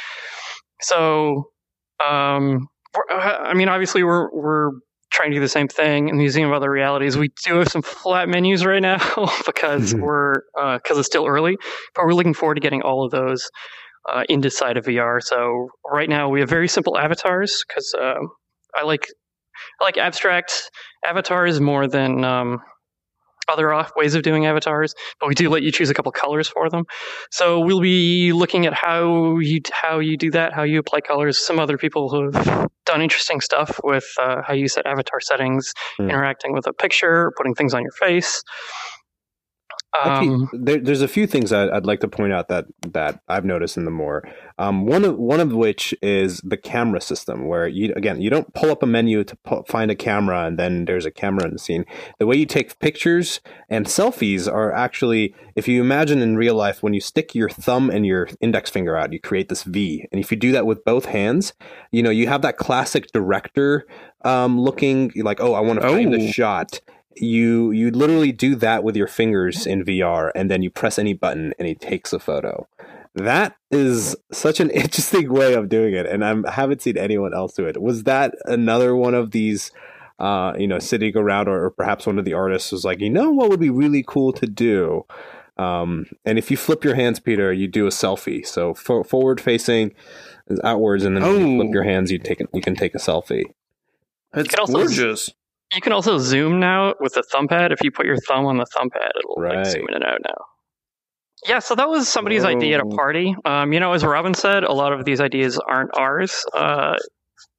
So, um, I mean, obviously, we're we're trying to do the same thing in the Museum of Other Realities. We do have some flat menus right now because mm-hmm. we're because uh, it's still early, but we're looking forward to getting all of those uh, into side of V R. So right now we have very simple avatars because uh, I like I like abstract avatars more than um, other ways of doing avatars, but we do let you choose a couple colors for them. So we'll be looking at how you how you do that, how you apply colors. Some other people who have done interesting stuff with uh, how you set avatar settings, mm. interacting with a picture, putting things on your face. Actually, um, there, there's a few things I, I'd like to point out that, that I've noticed in the more. Um, one of one of which is the camera system, where you again you don't pull up a menu to pu- find a camera and then there's a camera in the scene. The way you take pictures and selfies are actually, if you imagine in real life, when you stick your thumb and your index finger out, you create this V, and if you do that with both hands, you know you have that classic director um, looking like, oh, I want to frame oh. the shot. You you literally do that with your fingers in V R, and then you press any button and it takes a photo. That is such an interesting way of doing it, and I'm, I haven't seen anyone else do it. Was that another one of these, uh, you know, sitting around, or, or perhaps one of the artists was like, you know, what would be really cool to do? Um, and if you flip your hands, Peter, you do a selfie. So for, forward facing is outwards, and then oh. if you flip your hands, you take you can take a selfie. It's gorgeous. You can also zoom now with the thumb pad. If you put your thumb on the thumb pad, it'll right. like zoom in and out now. Yeah, so that was somebody's Whoa. idea at a party. Um, you know, as Robin said, a lot of these ideas aren't ours. Uh,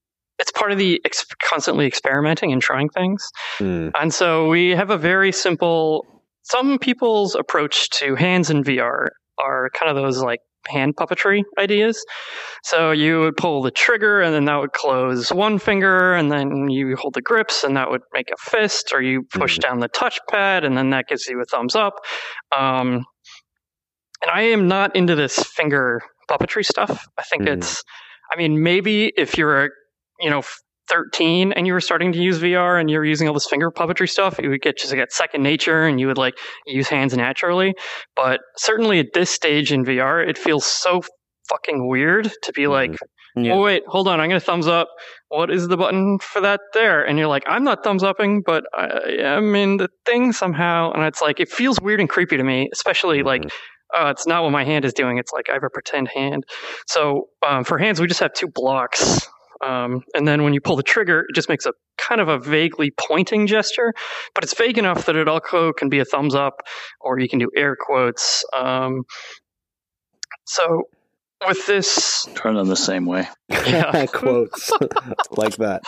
it's part of the ex- constantly experimenting and trying things. Mm. And so we have a very simple, some people's approach to hands in V R are kind of those like hand puppetry ideas. So you would pull the trigger and then that would close one finger, and then you hold the grips and that would make a fist, or you push mm. down the touchpad and then that gives you a thumbs up. Um, and I am not into this finger puppetry stuff. I think mm. it's, I mean, maybe if you're, you know, thirteen and you were starting to use V R and you're using all this finger puppetry stuff, you would get just get second nature and you would like use hands naturally. But certainly at this stage in V R, it feels so fucking weird to be like, yeah. oh wait, hold on, I'm going to thumbs up. What is the button for that there? And you're like, I'm not thumbs upping, but I am in the thing somehow. And it's like, it feels weird and creepy to me, especially mm-hmm. like, uh, it's not what my hand is doing. It's like I have a pretend hand. So um, for hands, we just have two blocks. Um, and then when you pull the trigger, it just makes a kind of a vaguely pointing gesture, but it's vague enough that it also can be a thumbs up, or you can do air quotes. Um, so with this, turn them the same way. Yeah, quotes like that.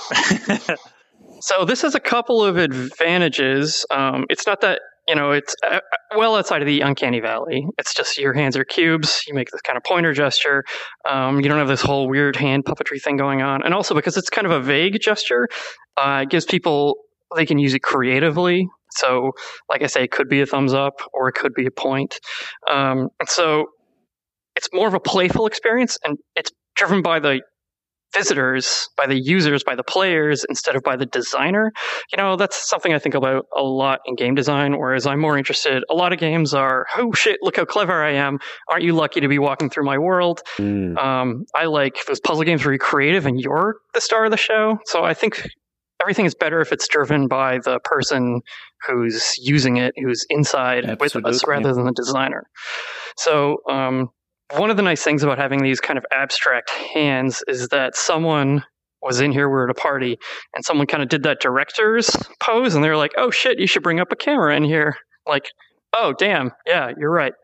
So this has a couple of advantages. Um, it's not that. You know, it's uh, well outside of the uncanny valley. It's just your hands are cubes. You make this kind of pointer gesture. Um, you don't have this whole weird hand puppetry thing going on. And also because it's kind of a vague gesture, uh, it gives people, they can use it creatively. So, like I say, it could be a thumbs up or it could be a point. Um, and so it's more of a playful experience, and it's driven by the visitors, by the users, by the players, instead of by the designer. You know, that's something I think about a lot in game design, whereas I'm more interested, a lot of games are, oh shit, look how clever I am. Aren't you lucky to be walking through my world? Mm. Um, I like those puzzle games where you're creative and you're the star of the show. So I think everything is better if it's driven by the person who's using it, who's inside Absolutely. With us rather than the designer. So, um, one of the nice things about having these kind of abstract hands is that someone was in here, we were at a party, and someone kind of did that director's pose, and they were like, oh shit, you should bring up a camera in here. Like, oh damn, yeah, you're right.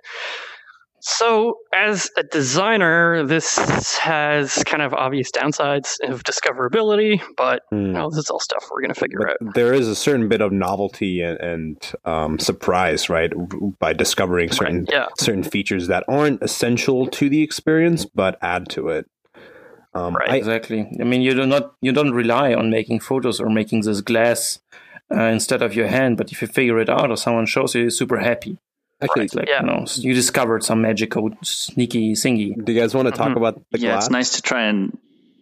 So as a designer, this has kind of obvious downsides of discoverability, but mm. you know, this is all stuff we're going to figure but out. There is a certain bit of novelty and, and um, surprise, right, by discovering certain right, yeah. certain features that aren't essential to the experience, but add to it. Um, right, I, exactly. I mean, you do not you don't rely on making photos or making this glass uh, instead of your hand, but if you figure it out or someone shows you, you're super happy. Actually, right. like, yeah. you know, you discovered some magical sneaky thingy. Do you guys want to talk mm-hmm. about the yeah, glass? Yeah, it's nice to try and...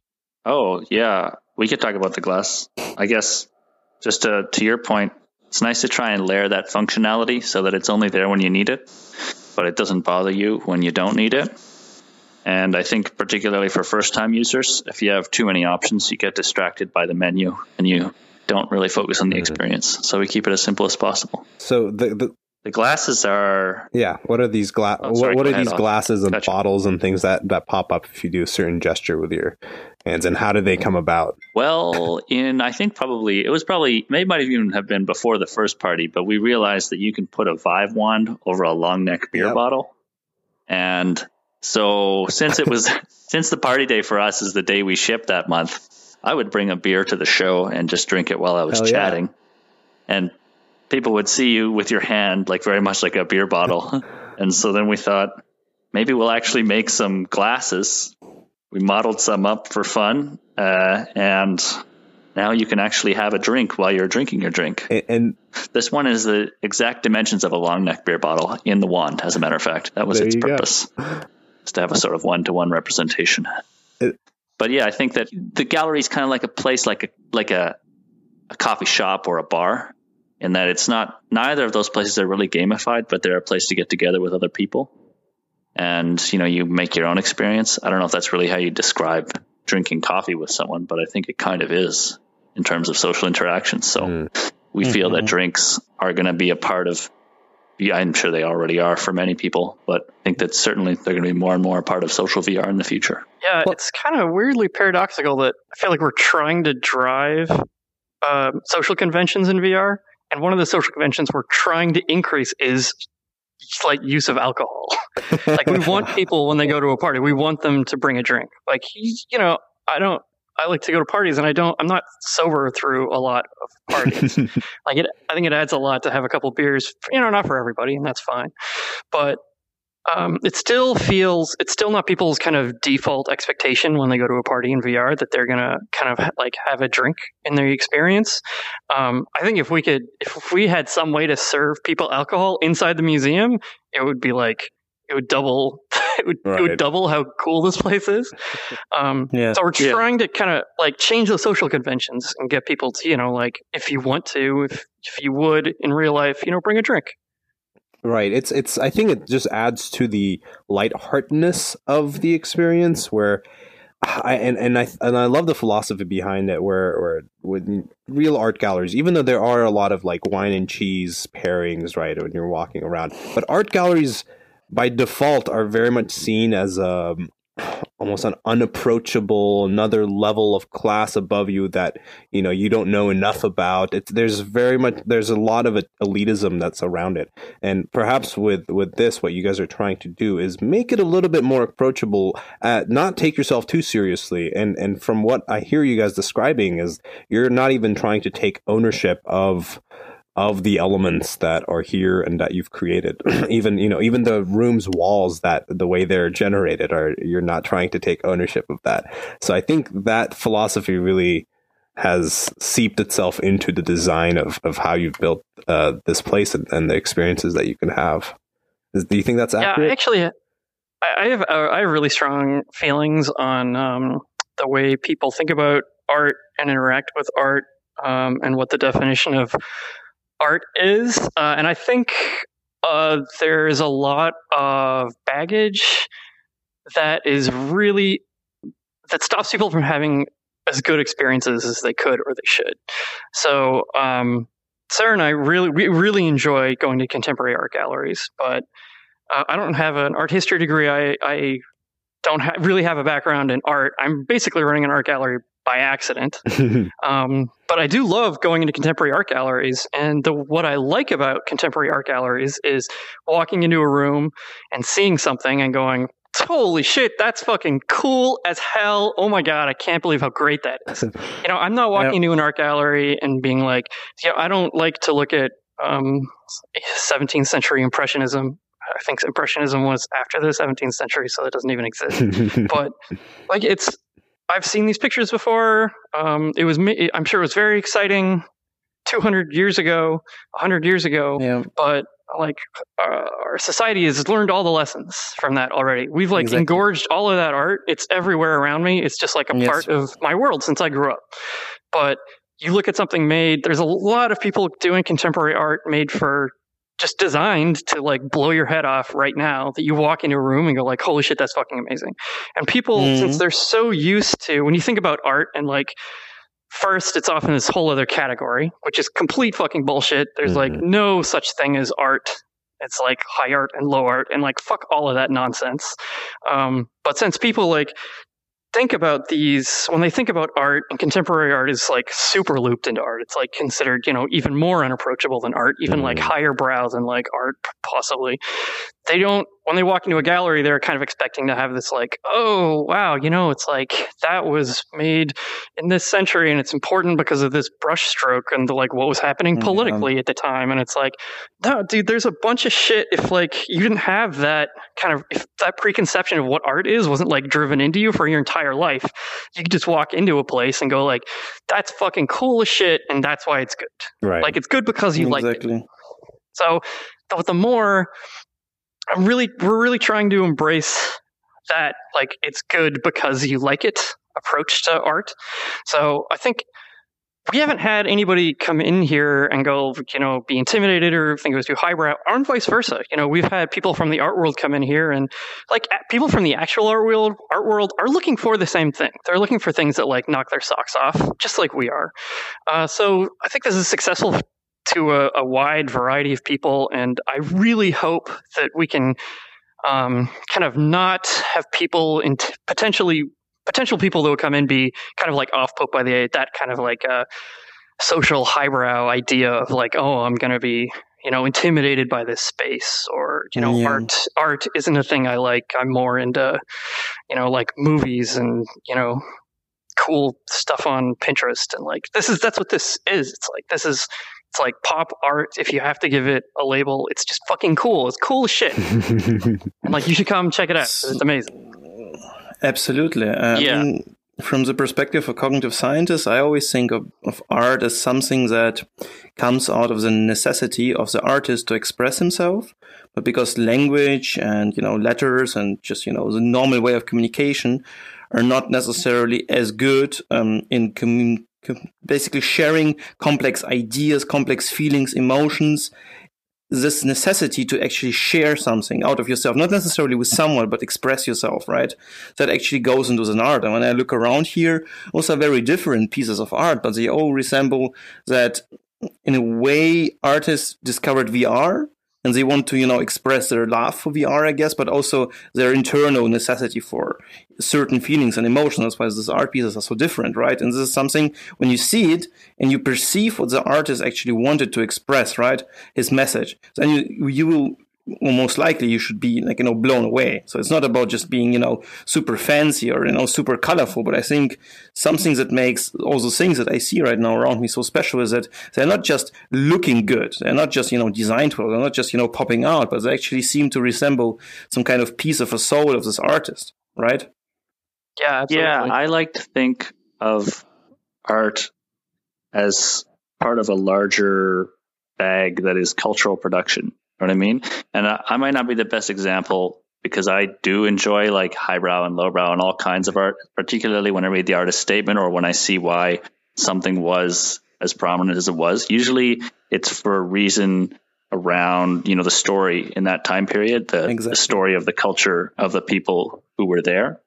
Oh, yeah. We could talk about the glass. I guess, just to, to your point, it's nice to try and layer that functionality so that it's only there when you need it, but it doesn't bother you when you don't need it. And I think particularly for first-time users, if you have too many options, you get distracted by the menu and you don't really focus on the mm-hmm. experience. So we keep it as simple as possible. So the... the The glasses are... Yeah, what are these gla- oh, sorry, What, what are these glasses and gotcha. bottles and things that, that pop up if you do a certain gesture with your hands, and how do they come about? Well, in, I think probably, it was probably, maybe might even have been before the first party, but we realized that you can put a Vive wand over a long neck beer yep. bottle. And so since it was, since the party day for us is the day we ship that month, I would bring a beer to the show and just drink it while I was Hell chatting. Yeah. And people would see you with your hand, like very much like a beer bottle. And so then we thought, maybe we'll actually make some glasses. We modeled some up for fun. Uh, and now you can actually have a drink while you're drinking your drink. And, and this one is the exact dimensions of a long neck beer bottle in the wand, as a matter of fact. That was its purpose, is to have a sort of one-to-one representation. It, but yeah, I think that the gallery is kind of like a place, like a, like a, a coffee shop or a bar. In that it's not, neither of those places are really gamified, but they're a place to get together with other people. And, you know, you make your own experience. I don't know if that's really how you describe drinking coffee with someone, but I think it kind of is in terms of social interaction. So mm. we mm-hmm. feel that drinks are going to be a part of, yeah, I'm sure they already are for many people, but I think that certainly they're going to be more and more a part of social V R in the future. Yeah, well, it's kind of weirdly paradoxical that I feel like we're trying to drive uh, social conventions in V R. And one of the social conventions we're trying to increase is like use of alcohol. Like we want people when they go to a party, we want them to bring a drink. Like, you know, I don't, I like to go to parties, and I don't. I'm not sober through a lot of parties. like it, I think it adds a lot to have a couple beers. You know, not for everybody, and that's fine. But um, it still feels. It's still not people's kind of default expectation when they go to a party in V R that they're gonna kind of like have a drink in their experience. Um, I think if we could, if we had some way to serve people alcohol inside the museum, it would be like. It would double. It would, right. it would double how cool this place is. Um, yeah. So we're yeah. trying to kind of like change the social conventions and get people to, you know, like if you want to, if if you would in real life, you know, bring a drink. Right. It's it's. I think it just adds to the lightheartedness of the experience. Where I and, and I and I love the philosophy behind it. Where where with real art galleries, even though there are a lot of like wine and cheese pairings, right, when you're walking around, but art galleries. By default, are very much seen as a, almost an unapproachable, another level of class above you that you know you don't know enough about. It's there's very much there's a lot of elitism that's around it, and perhaps with with this, what you guys are trying to do is make it a little bit more approachable. Uh, not take yourself too seriously, and and from what I hear you guys describing is you're not even trying to take ownership of. of the elements that are here and that you've created. even, you know, even the room's walls, that the way they're generated are, you're not trying to take ownership of that. So I think that philosophy really has seeped itself into the design of, of how you've built uh, this place and, and the experiences that you can have. Is, do you think that's accurate? Yeah, actually, I, I have, uh, I have really strong feelings on um, the way people think about art and interact with art um, and what the definition of art is, uh, and I think uh, there is a lot of baggage that is really that stops people from having as good experiences as they could or they should. So um, Sarah and I really we really enjoy going to contemporary art galleries, but uh, I don't have an art history degree. I, I don't ha- really have a background in art. I'm basically running an art gallery by accident. um, but I do love going into contemporary art galleries. And the, what I like about contemporary art galleries is walking into a room and seeing something and going, holy shit, that's fucking cool as hell. Oh my God, I can't believe how great that is. You know, I'm not walking yep. into an art gallery and being like, you know, I don't like to look at um, seventeenth century Impressionism. I think Impressionism was after the seventeenth century, so it doesn't even exist. But like, it's, I've seen these pictures before. Um, it was, I'm sure it was very exciting two hundred years ago, one hundred years ago. Yeah. But like, uh, our society has learned all the lessons from that already. We've like exactly. engorged all of that art. It's everywhere around me. It's just like a yes. part of my world since I grew up. But you look at something made, there's a lot of people doing contemporary art made for just designed to like blow your head off right now, that you walk into a room and go like, holy shit, that's fucking amazing. And people, mm-hmm. since they're so used to, when you think about art and like, first, it's often this whole other category, which is complete fucking bullshit. There's mm-hmm. like no such thing as art. It's like high art and low art and like fuck all of that nonsense. Um, but since people like think about these, when they think about art, and contemporary art is like super looped into art. It's like considered, you know, even more unapproachable than art, even mm-hmm. like higher brow than like art, possibly. They don't, when they walk into a gallery, they're kind of expecting to have this like, oh, wow, you know, it's like that was made in this century and it's important because of this brush stroke and the, like what was happening politically yeah. at the time. And it's like, no, dude, there's a bunch of shit. If like you didn't have that kind of, if that preconception of what art is wasn't like driven into you for your entire life, you could just walk into a place and go like, that's fucking cool as shit. And that's why it's good. Right. Like it's good because you exactly. like it. So the, the more, I'm really, we're really trying to embrace that, like, it's good because you like it approach to art. So I think we haven't had anybody come in here and go, you know, be intimidated or think it was too highbrow, or vice versa. You know, we've had people from the art world come in here and, like, people from the actual art world, art world are looking for the same thing. They're looking for things that, like, knock their socks off, just like we are. Uh, so I think this is successful to a, a wide variety of people, and I really hope that we can um, kind of not have people in t- potentially potential people that would come in be kind of like off put by the that kind of like uh, social highbrow idea of like, oh, I'm going to be, you know, intimidated by this space, or, you know, yeah. art art isn't a thing I like. I'm more into, you know, like movies and, you know, cool stuff on Pinterest, and like this is that's what this is. It's like this is it's like pop art. If you have to give it a label, it's just fucking cool. It's cool as shit. And like you should come check it out. It's amazing. Absolutely. Uh, yeah. I mean, from the perspective of cognitive scientists, I always think of, of art as something that comes out of the necessity of the artist to express himself. But because language and, you know, letters and just, you know, the normal way of communication are not necessarily as good um, in commun- com- basically sharing complex ideas, complex feelings, emotions, this necessity to actually share something out of yourself, not necessarily with someone, but express yourself, right? That actually goes into an art. And when I look around here, those are very different pieces of art, but they all resemble that in a way artists discovered V R and they want to, you know, express their love for V R, I guess, but also their internal necessity for certain feelings and emotions. That's why these art pieces are so different, right? And this is something, when you see it and you perceive what the artist actually wanted to express, right? His message. Then you, you will, well, most likely you should be like, you know, blown away. So it's not about just being, you know, super fancy or, you know, super colorful. But I think something that makes all those things that I see right now around me so special is that they're not just looking good. They're not just, you know, designed well. They're not just, you know, popping out, but they actually seem to resemble some kind of piece of a soul of this artist, right? Yeah, absolutely. Yeah, I like to think of art as part of a larger bag that is cultural production. You know what I mean? And I, I might not be the best example because I do enjoy like highbrow and lowbrow and all kinds of art, particularly when I read the artist statement or when I see why something was as prominent as it was. Usually it's for a reason around, you know, the story in that time period, the, exactly. the story of the culture of the people who were there.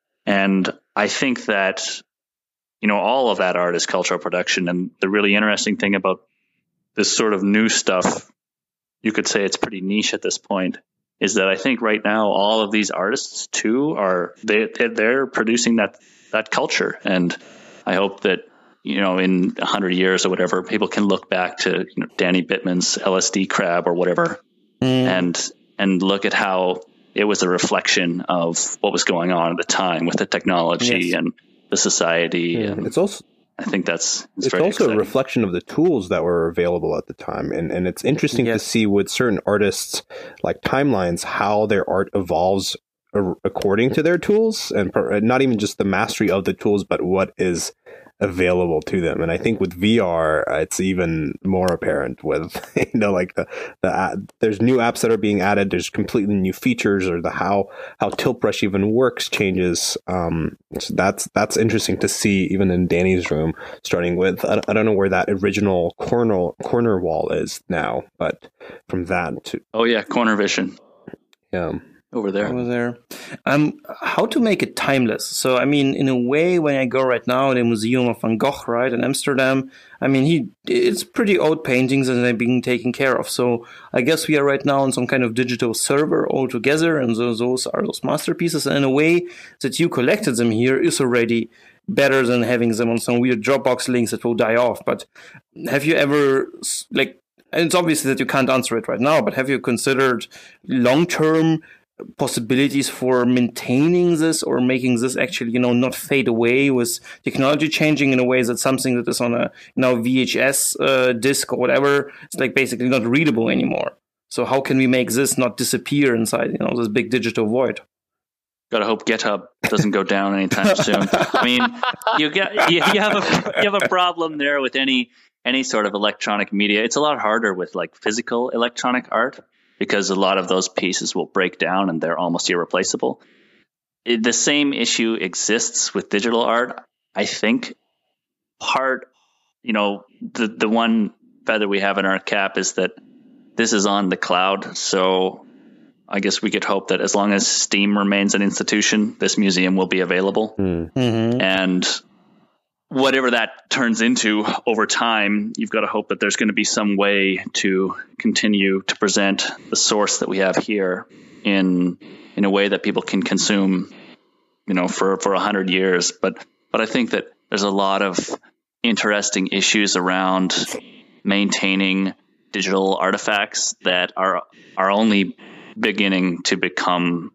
And I think that, you know, all of that art is cultural production. And the really interesting thing about this sort of new stuff, you could say it's pretty niche at this point, is that I think right now all of these artists too are they they're producing that that culture. And I hope that, you know, in a hundred years or whatever, people can look back to, you know, Danny Bittman's L S D Crab or whatever, mm. and and look at how it was a reflection of what was going on at the time with the technology yes. and the society. Yeah. And it's also, I think that's, it's, it's very also exciting. a reflection of the tools that were available at the time. And, and it's interesting yes. to see with certain artists like timelines, how their art evolves according to their tools, and not even just the mastery of the tools, but what is available to them. And I think with V R, uh, it's even more apparent with, you know, like the, the, uh, there's new apps that are being added. There's completely new features, or the, how, how Tilt Brush even works changes. Um, so that's, that's interesting to see even in Danny's room, starting with, I, I don't know where that original corner, corner wall is now, but from that to. Oh yeah. Corner vision. Yeah. Over there. Over there. Um, how to make it timeless? So, I mean, in a way, when I go right now in the Museum of Van Gogh, right, in Amsterdam, I mean, he it's pretty old paintings and they're being taken care of. So, I guess we are right now on some kind of digital server all together, and those, those are those masterpieces. And in a way that you collected them here is already better than having them on some weird Dropbox links that will die off. But have you ever, like, and it's obvious that you can't answer it right now, but have you considered long-term possibilities for maintaining this or making this actually, you know, not fade away with technology changing in a way that something that is on a, you know, V H S uh, disc or whatever, it's like basically not readable anymore. So how can we make this not disappear inside, you know, this big digital void? Gotta hope GitHub doesn't go down anytime soon. I mean, you get you, you have a you have a problem there with any any sort of electronic media. It's a lot harder with like physical electronic art, because a lot of those pieces will break down and they're almost irreplaceable. It, the same issue exists with digital art. I think part, you know, the, the one feather we have in our cap is that this is on the cloud. So I guess we could hope that as long as Steam remains an institution, this museum will be available. Mm-hmm. And whatever that turns into over time, you've got to hope that there's going to be some way to continue to present the source that we have here in in a way that people can consume, you know, for for a hundred years. But but I think that there's a lot of interesting issues around maintaining digital artifacts that are are only beginning to become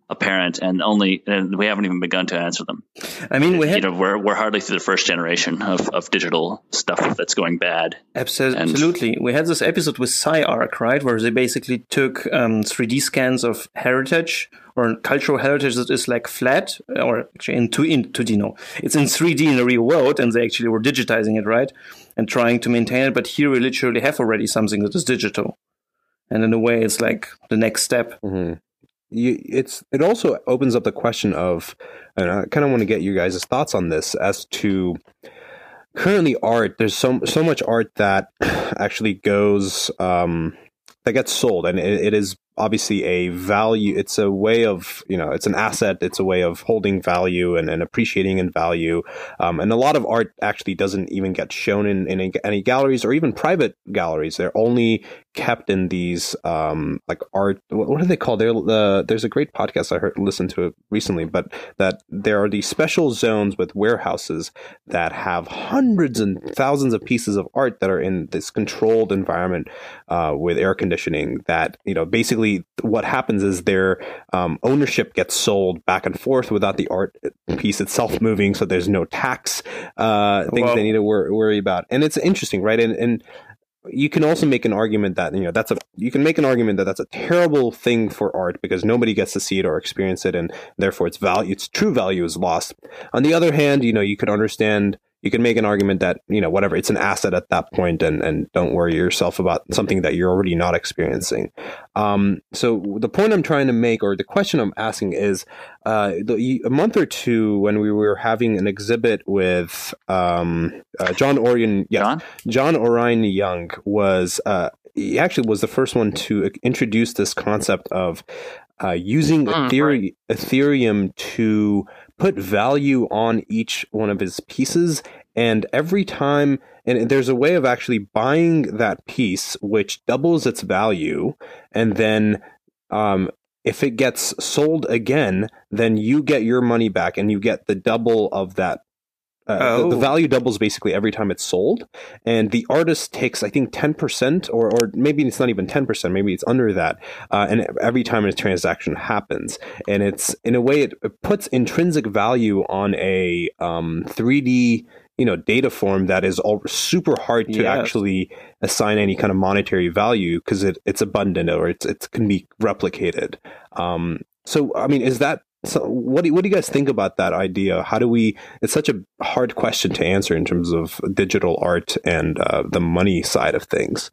apparent, and only and we haven't even begun to answer them. I mean, we had, you know, we're we're hardly through the first generation of, of digital stuff that's going bad. Absolutely, and we had this episode with SciArc, right, where they basically took um, three D scans of heritage or cultural heritage that is like flat, or actually in two in two D. No, it's in three D in the real world, and they actually were digitizing it, right, and trying to maintain it. But here we literally have already something that is digital, and in a way, it's like the next step. Mm-hmm. You, it's it also opens up the question of, and I kind of want to get you guys' thoughts on this as to currently art. There's so so much art that actually goes um, that gets sold, and it, it is obviously a value. It's a way of, you know, it's an asset. It's a way of holding value and, and appreciating in value. Um, and a lot of art actually doesn't even get shown in, in any galleries or even private galleries. They're only kept in these um, like art. What, what are they called? They're, uh, there's a great podcast I heard listened to it recently, but that there are these special zones with warehouses that have hundreds and thousands of pieces of art that are in this controlled environment uh, with air conditioning. That, you know, basically what happens is their um, ownership gets sold back and forth without the art piece itself moving. So there's no tax uh, things well, they need to wor- worry about. And it's interesting, right? And, and you can also make an argument that, you know, that's a, you can make an argument that that's a terrible thing for art because nobody gets to see it or experience it. And therefore its value, its true value is lost. On the other hand, you know, you could understand, you can make an argument that, you know, whatever, it's an asset at that point, and, and don't worry yourself about something that you're already not experiencing. Um, so the point I'm trying to make, or the question I'm asking is, uh, the, a month or two when we were having an exhibit with um, uh, John Orion, yeah, John? John Orion Young was, uh, he actually was the first one to introduce this concept of uh, using mm, Ether- right. Ethereum to put value on each one of his pieces. And every time, and there's a way of actually buying that piece, which doubles its value. And then um, if it gets sold again, then you get your money back and you get the double of that. Uh, oh. the, the value doubles basically every time it's sold, and the artist takes, I think, ten percent, or or maybe it's not even ten percent, maybe it's under that, uh, and every time a transaction happens. And it's, in a way, it, it puts intrinsic value on a um, three D, you know, data form that is all super hard to yes. actually assign any kind of monetary value because it, it's abundant, or it's it can be replicated. Um, so, I mean, is that So what do you, what do you guys think about that idea? How do we? It's such a hard question to answer in terms of digital art and uh, the money side of things.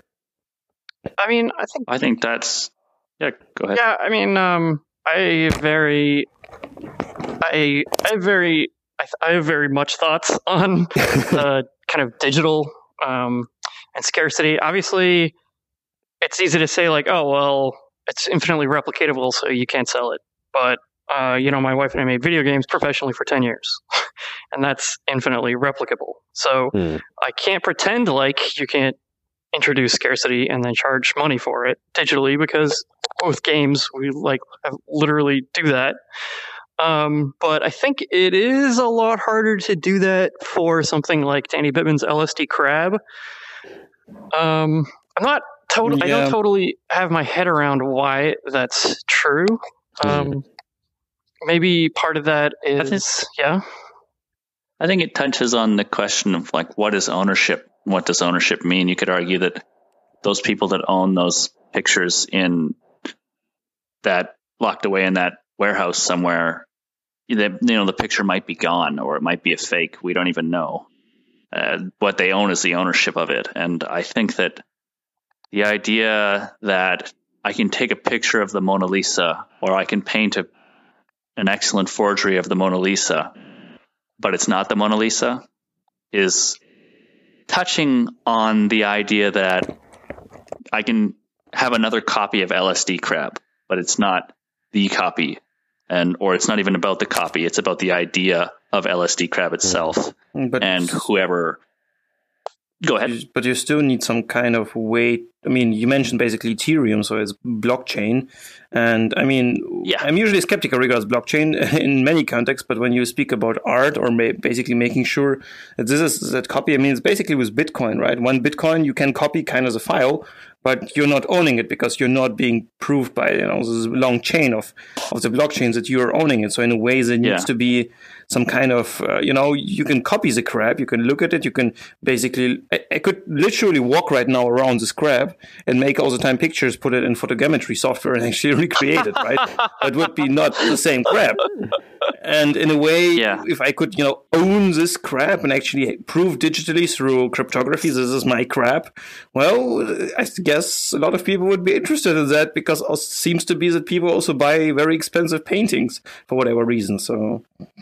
I mean, I think I think that's yeah. Go ahead. Yeah, I mean, um, I very, I I very, I, I have very much thoughts on uh, kind of digital um, and scarcity. Obviously, it's easy to say like, oh well, it's infinitely replicatable, so you can't sell it, but Uh, you know, my wife and I made video games professionally for ten years, and that's infinitely replicable. So mm. I can't pretend like you can't introduce scarcity and then charge money for it digitally, because both games, we like literally do that. Um, but I think it is a lot harder to do that for something like Danny Bittman's L S D Crab. Um, I'm not totally, yeah. I don't totally have my head around why that's true. Um, mm. Maybe part of that is, think, yeah. I think it touches on the question of like, what is ownership? What does ownership mean? You could argue that those people that own those pictures in that locked away in that warehouse somewhere, they, you know, the picture might be gone, or it might be a fake. We don't even know. Uh, what they own is the ownership of it. And I think that the idea that I can take a picture of the Mona Lisa, or I can paint a an excellent forgery of the Mona Lisa, but it's not the Mona Lisa, is touching on the idea that I can have another copy of L S D Crab, but it's not the copy, and or it's not even about the copy. It's about the idea of L S D Crab itself, but and whoever. Go ahead. But you still need some kind of way. I mean, you mentioned basically Ethereum, so it's blockchain. And I mean, yeah. I'm usually skeptical regards blockchain in many contexts, but when you speak about art or ma- basically making sure that this is that copy, I mean, it's basically with Bitcoin, right? One Bitcoin you can copy kind of as a file, but you're not owning it because you're not being proved by, you know, this long chain of, of the blockchains that you're owning it. So in a way, there needs Yeah. to be some kind of, uh, you know, you can copy the crab, you can look at it, you can basically, I, I could literally walk right now around this crab and make all the time pictures, put it in photogrammetry software and actually recreate it, right? It would be not the same crab. And in a way, Yeah. if I could, you know, own this crab and actually prove digitally through cryptography, this is my crab, well, I guess a lot of people would be interested in that because it seems to be that people also buy very expensive paintings for whatever reason. So,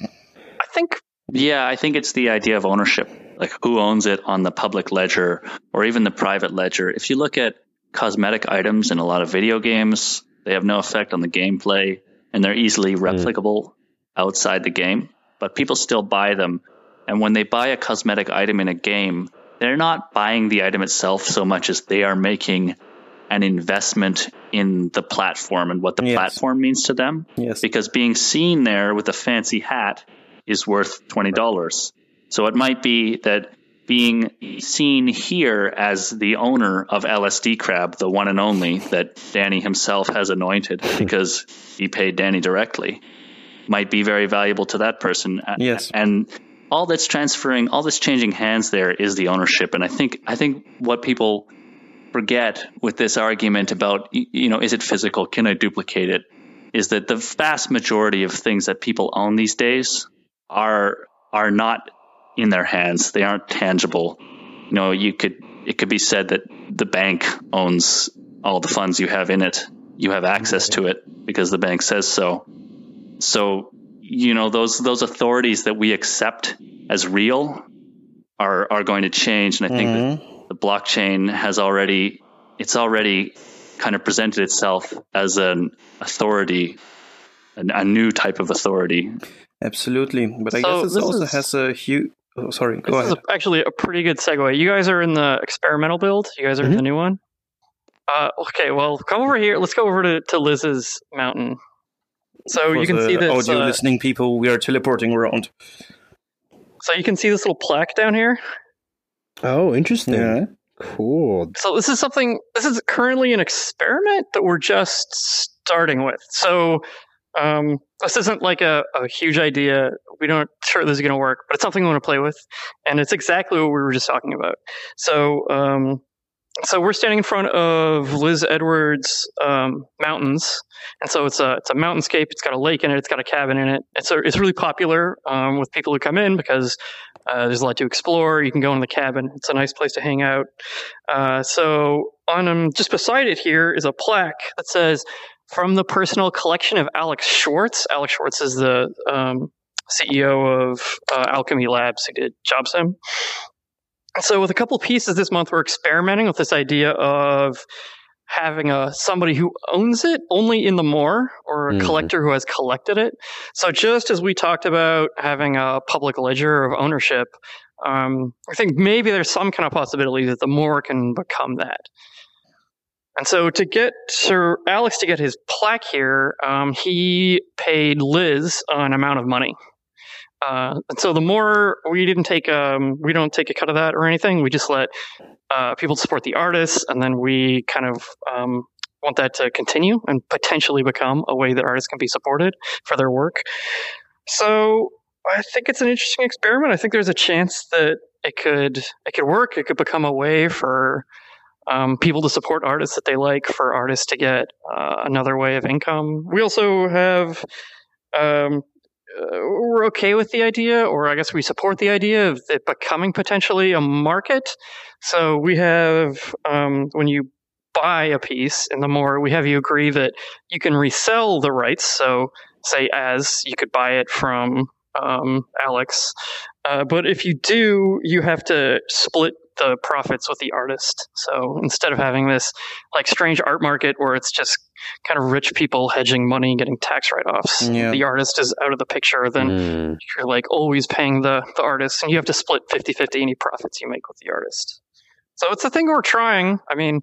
I think Yeah, I think it's the idea of ownership, like who owns it on the public ledger or even the private ledger. If you look at cosmetic items in a lot of video games, they have no effect on the gameplay and they're easily replicable mm. outside the game, but people still buy them. And when they buy a cosmetic item in a game, they're not buying the item itself so much as they are making an investment in the platform and what the yes. platform means to them. Yes. Because being seen there with a fancy hat is worth twenty dollars. So it might be that being seen here as the owner of L S D Crab, the one and only that Danny himself has anointed because he paid Danny directly, might be very valuable to that person. Yes. And all that's transferring, all that's changing hands there is the ownership. And I think, I think what people forget with this argument about, you know, is it physical? Can I duplicate it? Is that the vast majority of things that people own these days are are not in their hands. They aren't tangible. You know, you could it could be said that the bank owns all the funds you have in it. You have access to it because the bank says so. So, you know, those those authorities that we accept as real are are going to change. And I think mm-hmm. that the blockchain has already it's already kind of presented itself as an authority, a, a new type of authority. Absolutely. But I so guess it also is, has a huge... Oh, sorry, go this ahead. This is actually a pretty good segue. You guys are in the experimental build? You guys are mm-hmm. in the new one? Uh, okay, well, come over here. Let's go over to, to Liz's mountain. So For you can see this... audio uh, listening people, we are teleporting around. So you can see this little plaque down here? Oh, interesting. Yeah. Cool. So this is something... This is currently an experiment that we're just starting with. So... Um, this isn't like a, a huge idea. We don't sure this is going to work, but it's something we want to play with, and it's exactly what we were just talking about. So, um, so we're standing in front of Liz Edwards' um, mountains, and so it's a it's a mountainscape. It's got a lake in it. It's got a cabin in it. It's a, it's really popular um, with people who come in because uh, there's a lot to explore. You can go in the cabin. It's a nice place to hang out. Uh, so on um, just beside it here is a plaque that says, "From the personal collection of Alex Schwartz." Alex Schwartz is the um, C E O of uh, Alchemy Labs, who did JobSim. So with a couple pieces this month, we're experimenting with this idea of having a somebody who owns it only in the more, or a mm. collector who has collected it. So just as we talked about having a public ledger of ownership, um, I think maybe there's some kind of possibility that the more can become that. And so to get Sir Alex to get his plaque here, um, he paid Liz an amount of money. Uh, and so the more we didn't take, um, we don't take a cut of that or anything. We just let uh, people support the artists, and then we kind of um, want that to continue and potentially become a way that artists can be supported for their work. So I think it's an interesting experiment. I think there's a chance that it could it could work. It could become a way for Um, people to support artists that they like, for artists to get uh, another way of income. We also have, um, uh, we're okay with the idea, or I guess we support the idea of it becoming potentially a market. So we have, um, when you buy a piece in the more, we have you agree that you can resell the rights. So say as you could buy it from um, Alex. Uh, but if you do, you have to split the profits with the artist. So instead of having this like strange art market where it's just kind of rich people hedging money, getting tax write-offs, yeah. the artist is out of the picture, then mm. you're like always paying the, the artist, and you have to split fifty-fifty any profits you make with the artist. So it's a thing we're trying. I mean,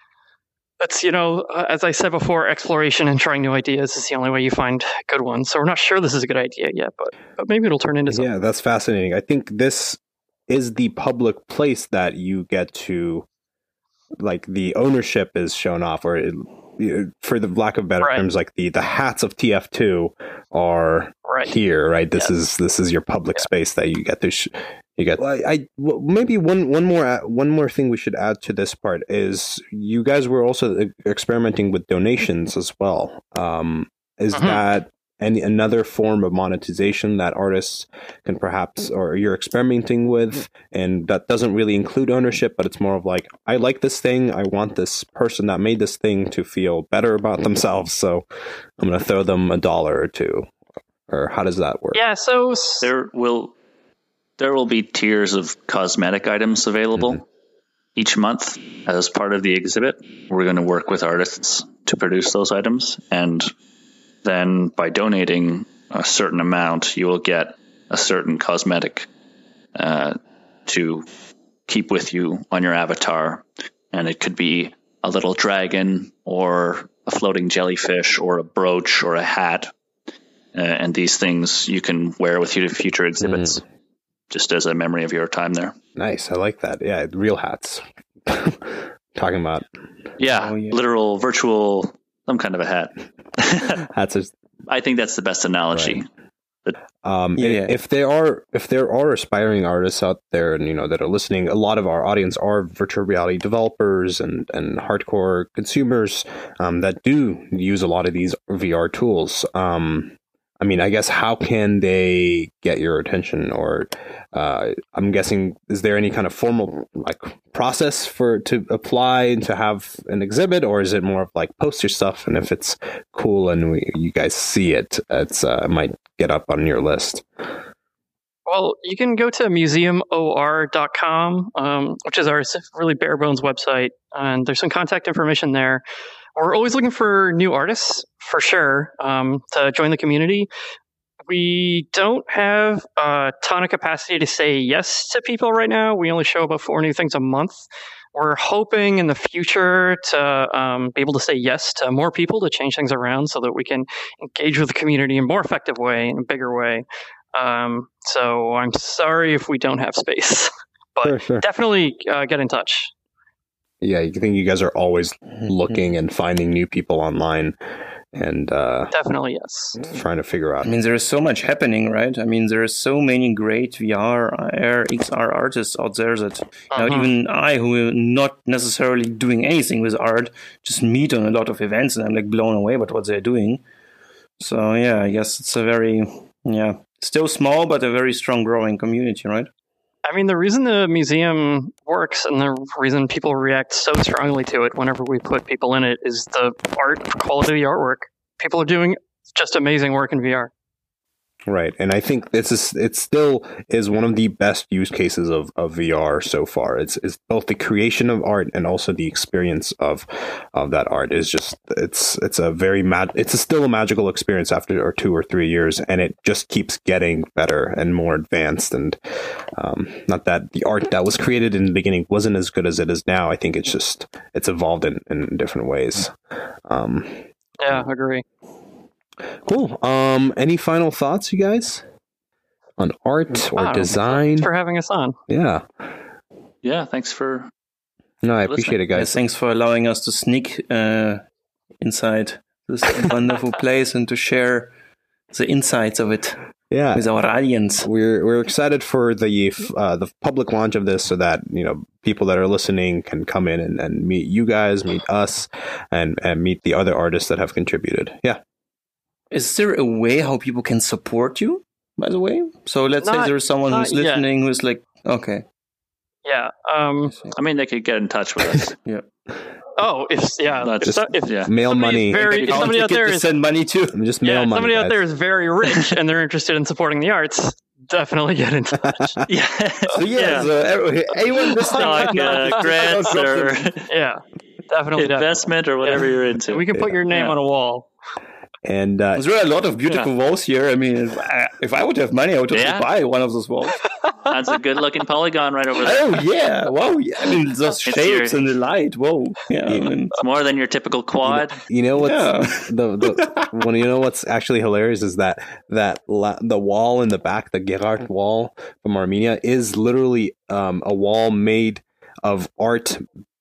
it's, you know, uh, as I said before, exploration and trying new ideas is the only way you find good ones. So we're not sure this is a good idea yet, but, but maybe it'll turn into something. Yeah, that's fascinating. I think this is the public place that you get to like the ownership is shown off, or it, for the lack of better right. terms, like the, the hats of T F two are right. here, right? This yes. is this is your public yeah. space that you get to. Sh- you get. Well, I, I well, maybe one one more one more thing we should add to this part is you guys were also experimenting with donations as well. Um, is mm-hmm. that any another form of monetization that artists can perhaps, or you're experimenting with, and that doesn't really include ownership, but it's more of like, I like this thing, I want this person that made this thing to feel better about themselves, so I'm going to throw them a dollar or two. Or how does that work? Yeah, so there will there will be tiers of cosmetic items available mm-hmm. each month as part of the exhibit. We're going to work with artists to produce those items, and then by donating a certain amount, you will get a certain cosmetic uh, to keep with you on your avatar. And it could be a little dragon or a floating jellyfish or a brooch or a hat. Uh, and these things you can wear with you to future exhibits, mm. just as a memory of your time there. Nice. I like that. Yeah, real hats. Talking about... Yeah, oh, yeah, literal, virtual, some kind of a hat. Hats are... I think that's the best analogy. Right. Um, yeah. If there are if there are aspiring artists out there, and you know that are listening, a lot of our audience are virtual reality developers and and hardcore consumers um, that do use a lot of these V R tools. Um, I mean, I guess how can they get your attention? Or uh, I'm guessing, is there any kind of formal like process for to apply and to have an exhibit, or is it more of like post your stuff, and if it's cool and we, you guys see it, it's uh, it might get up on your list? Well, you can go to museum o r dot com, um, which is our really bare bones website, and there's some contact information there. We're always looking for new artists, for sure, um, to join the community. We don't have a ton of capacity to say yes to people right now. We only show about four new things a month. We're hoping in the future to um, be able to say yes to more people, to change things around so that we can engage with the community in a more effective way, in a bigger way. Um, so I'm sorry if we don't have space, but sure, sure. definitely uh, get in touch. Yeah, you think you guys are always looking and finding new people online, and uh, definitely yes, trying to figure out. I mean, there is so much happening, right? I mean, there are so many great V R, R, X R artists out there that uh-huh. you know, even I, who am not necessarily doing anything with art, just meet on a lot of events, and I'm like blown away by what they're doing. So yeah, I guess it's a very yeah, still small but a very strong growing community, right? I mean, the reason the museum works and the reason people react so strongly to it whenever we put people in it is the art, quality of the artwork. People are doing just amazing work in V R. Right. And I think this is, it still is one of the best use cases of, of V R so far. It's, it's both the creation of art and also the experience of, of that art is just, it's, it's a very mad, it's a still a magical experience after or two or three years. And it just keeps getting better and more advanced. And, um, not that the art that was created in the beginning wasn't as good as it is now. I think it's just, it's evolved in, in different ways. Um, yeah, I agree. Cool. Um, any final thoughts, you guys, on art or oh, design? Thanks for having us on. Yeah. Yeah. Thanks for. No, I appreciate it, guys. Yes, thanks for allowing us to sneak uh, inside this wonderful place and to share the insights of it. Yeah, with our audience. We're we're excited for the uh, the public launch of this, so that you know people that are listening can come in and, and meet you guys, meet us, and and meet the other artists that have contributed. Yeah. Is there a way how people can support you, by the way? So let's not, say there's someone who's listening yet. Who's like, okay. Yeah. Um, I mean, they could get in touch with us. yeah. Oh, if yeah, just if, if yeah. mail money. Very, if somebody out there to is send money to, just mail yeah, money. Somebody guys. out there is very rich and they're interested in supporting the arts. Definitely get in touch. yeah. So yeah, yeah. So anyone listening, like uh, grants or yeah, definitely investment definitely. or whatever yeah. you're into. We can put your name yeah. on a wall. And uh, there are a lot of beautiful yeah. walls here. I mean, if I, if I would have money, I would yeah. buy one of those walls. That's a good-looking polygon right over there. Oh yeah! Wow! Yeah. I mean, those shapes your, and the light. Whoa! Yeah, I mean, it's more than your typical quad. You know, you know what's yeah. the the when you know what's actually hilarious is that that la, the wall in the back, the Gerard wall from Armenia, is literally um, a wall made of art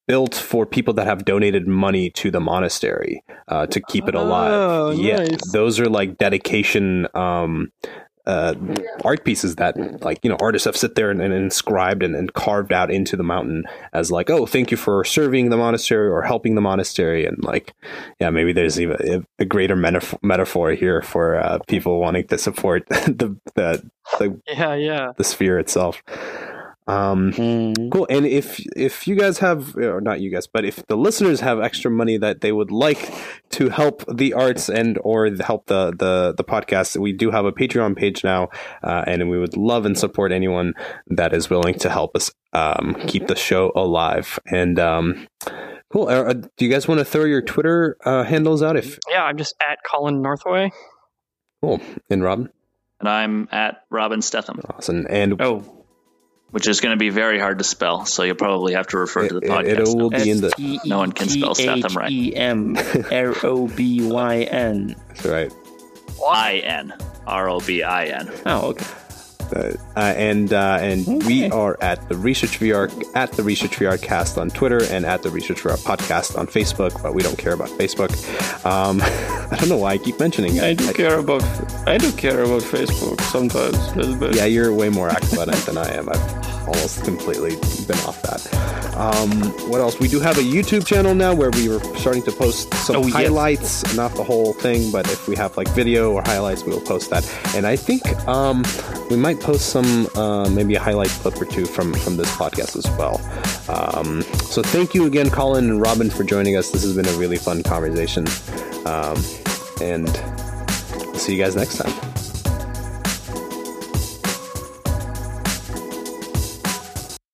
built for people that have donated money to the monastery uh, to keep it alive. Oh, yeah, nice. those are like dedication um, uh, art pieces that, like, you know, artists have sit there and, and inscribed and, and carved out into the mountain as like, oh, thank you for serving the monastery or helping the monastery. And like, yeah, maybe there's even a, a greater metaphor, metaphor here for uh, people wanting to support the the the, Yeah, yeah. the sphere itself. Um, Mm. cool. And if if you guys have, or not you guys, but if the listeners have extra money that they would like to help the arts and or help the the the podcast, we do have a Patreon page now, uh, and we would love and support anyone that is willing to help us um, keep the show alive. And um, cool. Uh, do you guys want to throw your Twitter uh, handles out? If Yeah, I'm just at Colin Northway. cool. And Robin, And I'm at Robin Stetham, awesome. And Oh, which is going to be very hard to spell. So you'll probably have to refer to the It- podcast. it- it will now. be in the- S T E No one can spell Statham right. T H E M R O B Y N. that's right. I N R O B I N. Oh, okay. Uh, uh, and uh, and we Okay. are at the Research V R at the Research V R Cast on Twitter and at the Research V R Podcast on Facebook, but we don't care about Facebook. Um, I don't know why I keep mentioning it. I do care about I do care about Facebook sometimes a little bit. Yeah, you're way more active on it than I am. I've almost completely been off that. Um, what else? We do have a YouTube channel now where we were starting to post some Oh, yes. highlights, not the whole thing, but if we have like video or highlights, we will post that. And I think um, we might post some, uh, maybe a highlight clip or two from, from this podcast as well. Um, so thank you again, Colin and Robin, for joining us. This has been a really fun conversation. Um, and we'll see you guys next time.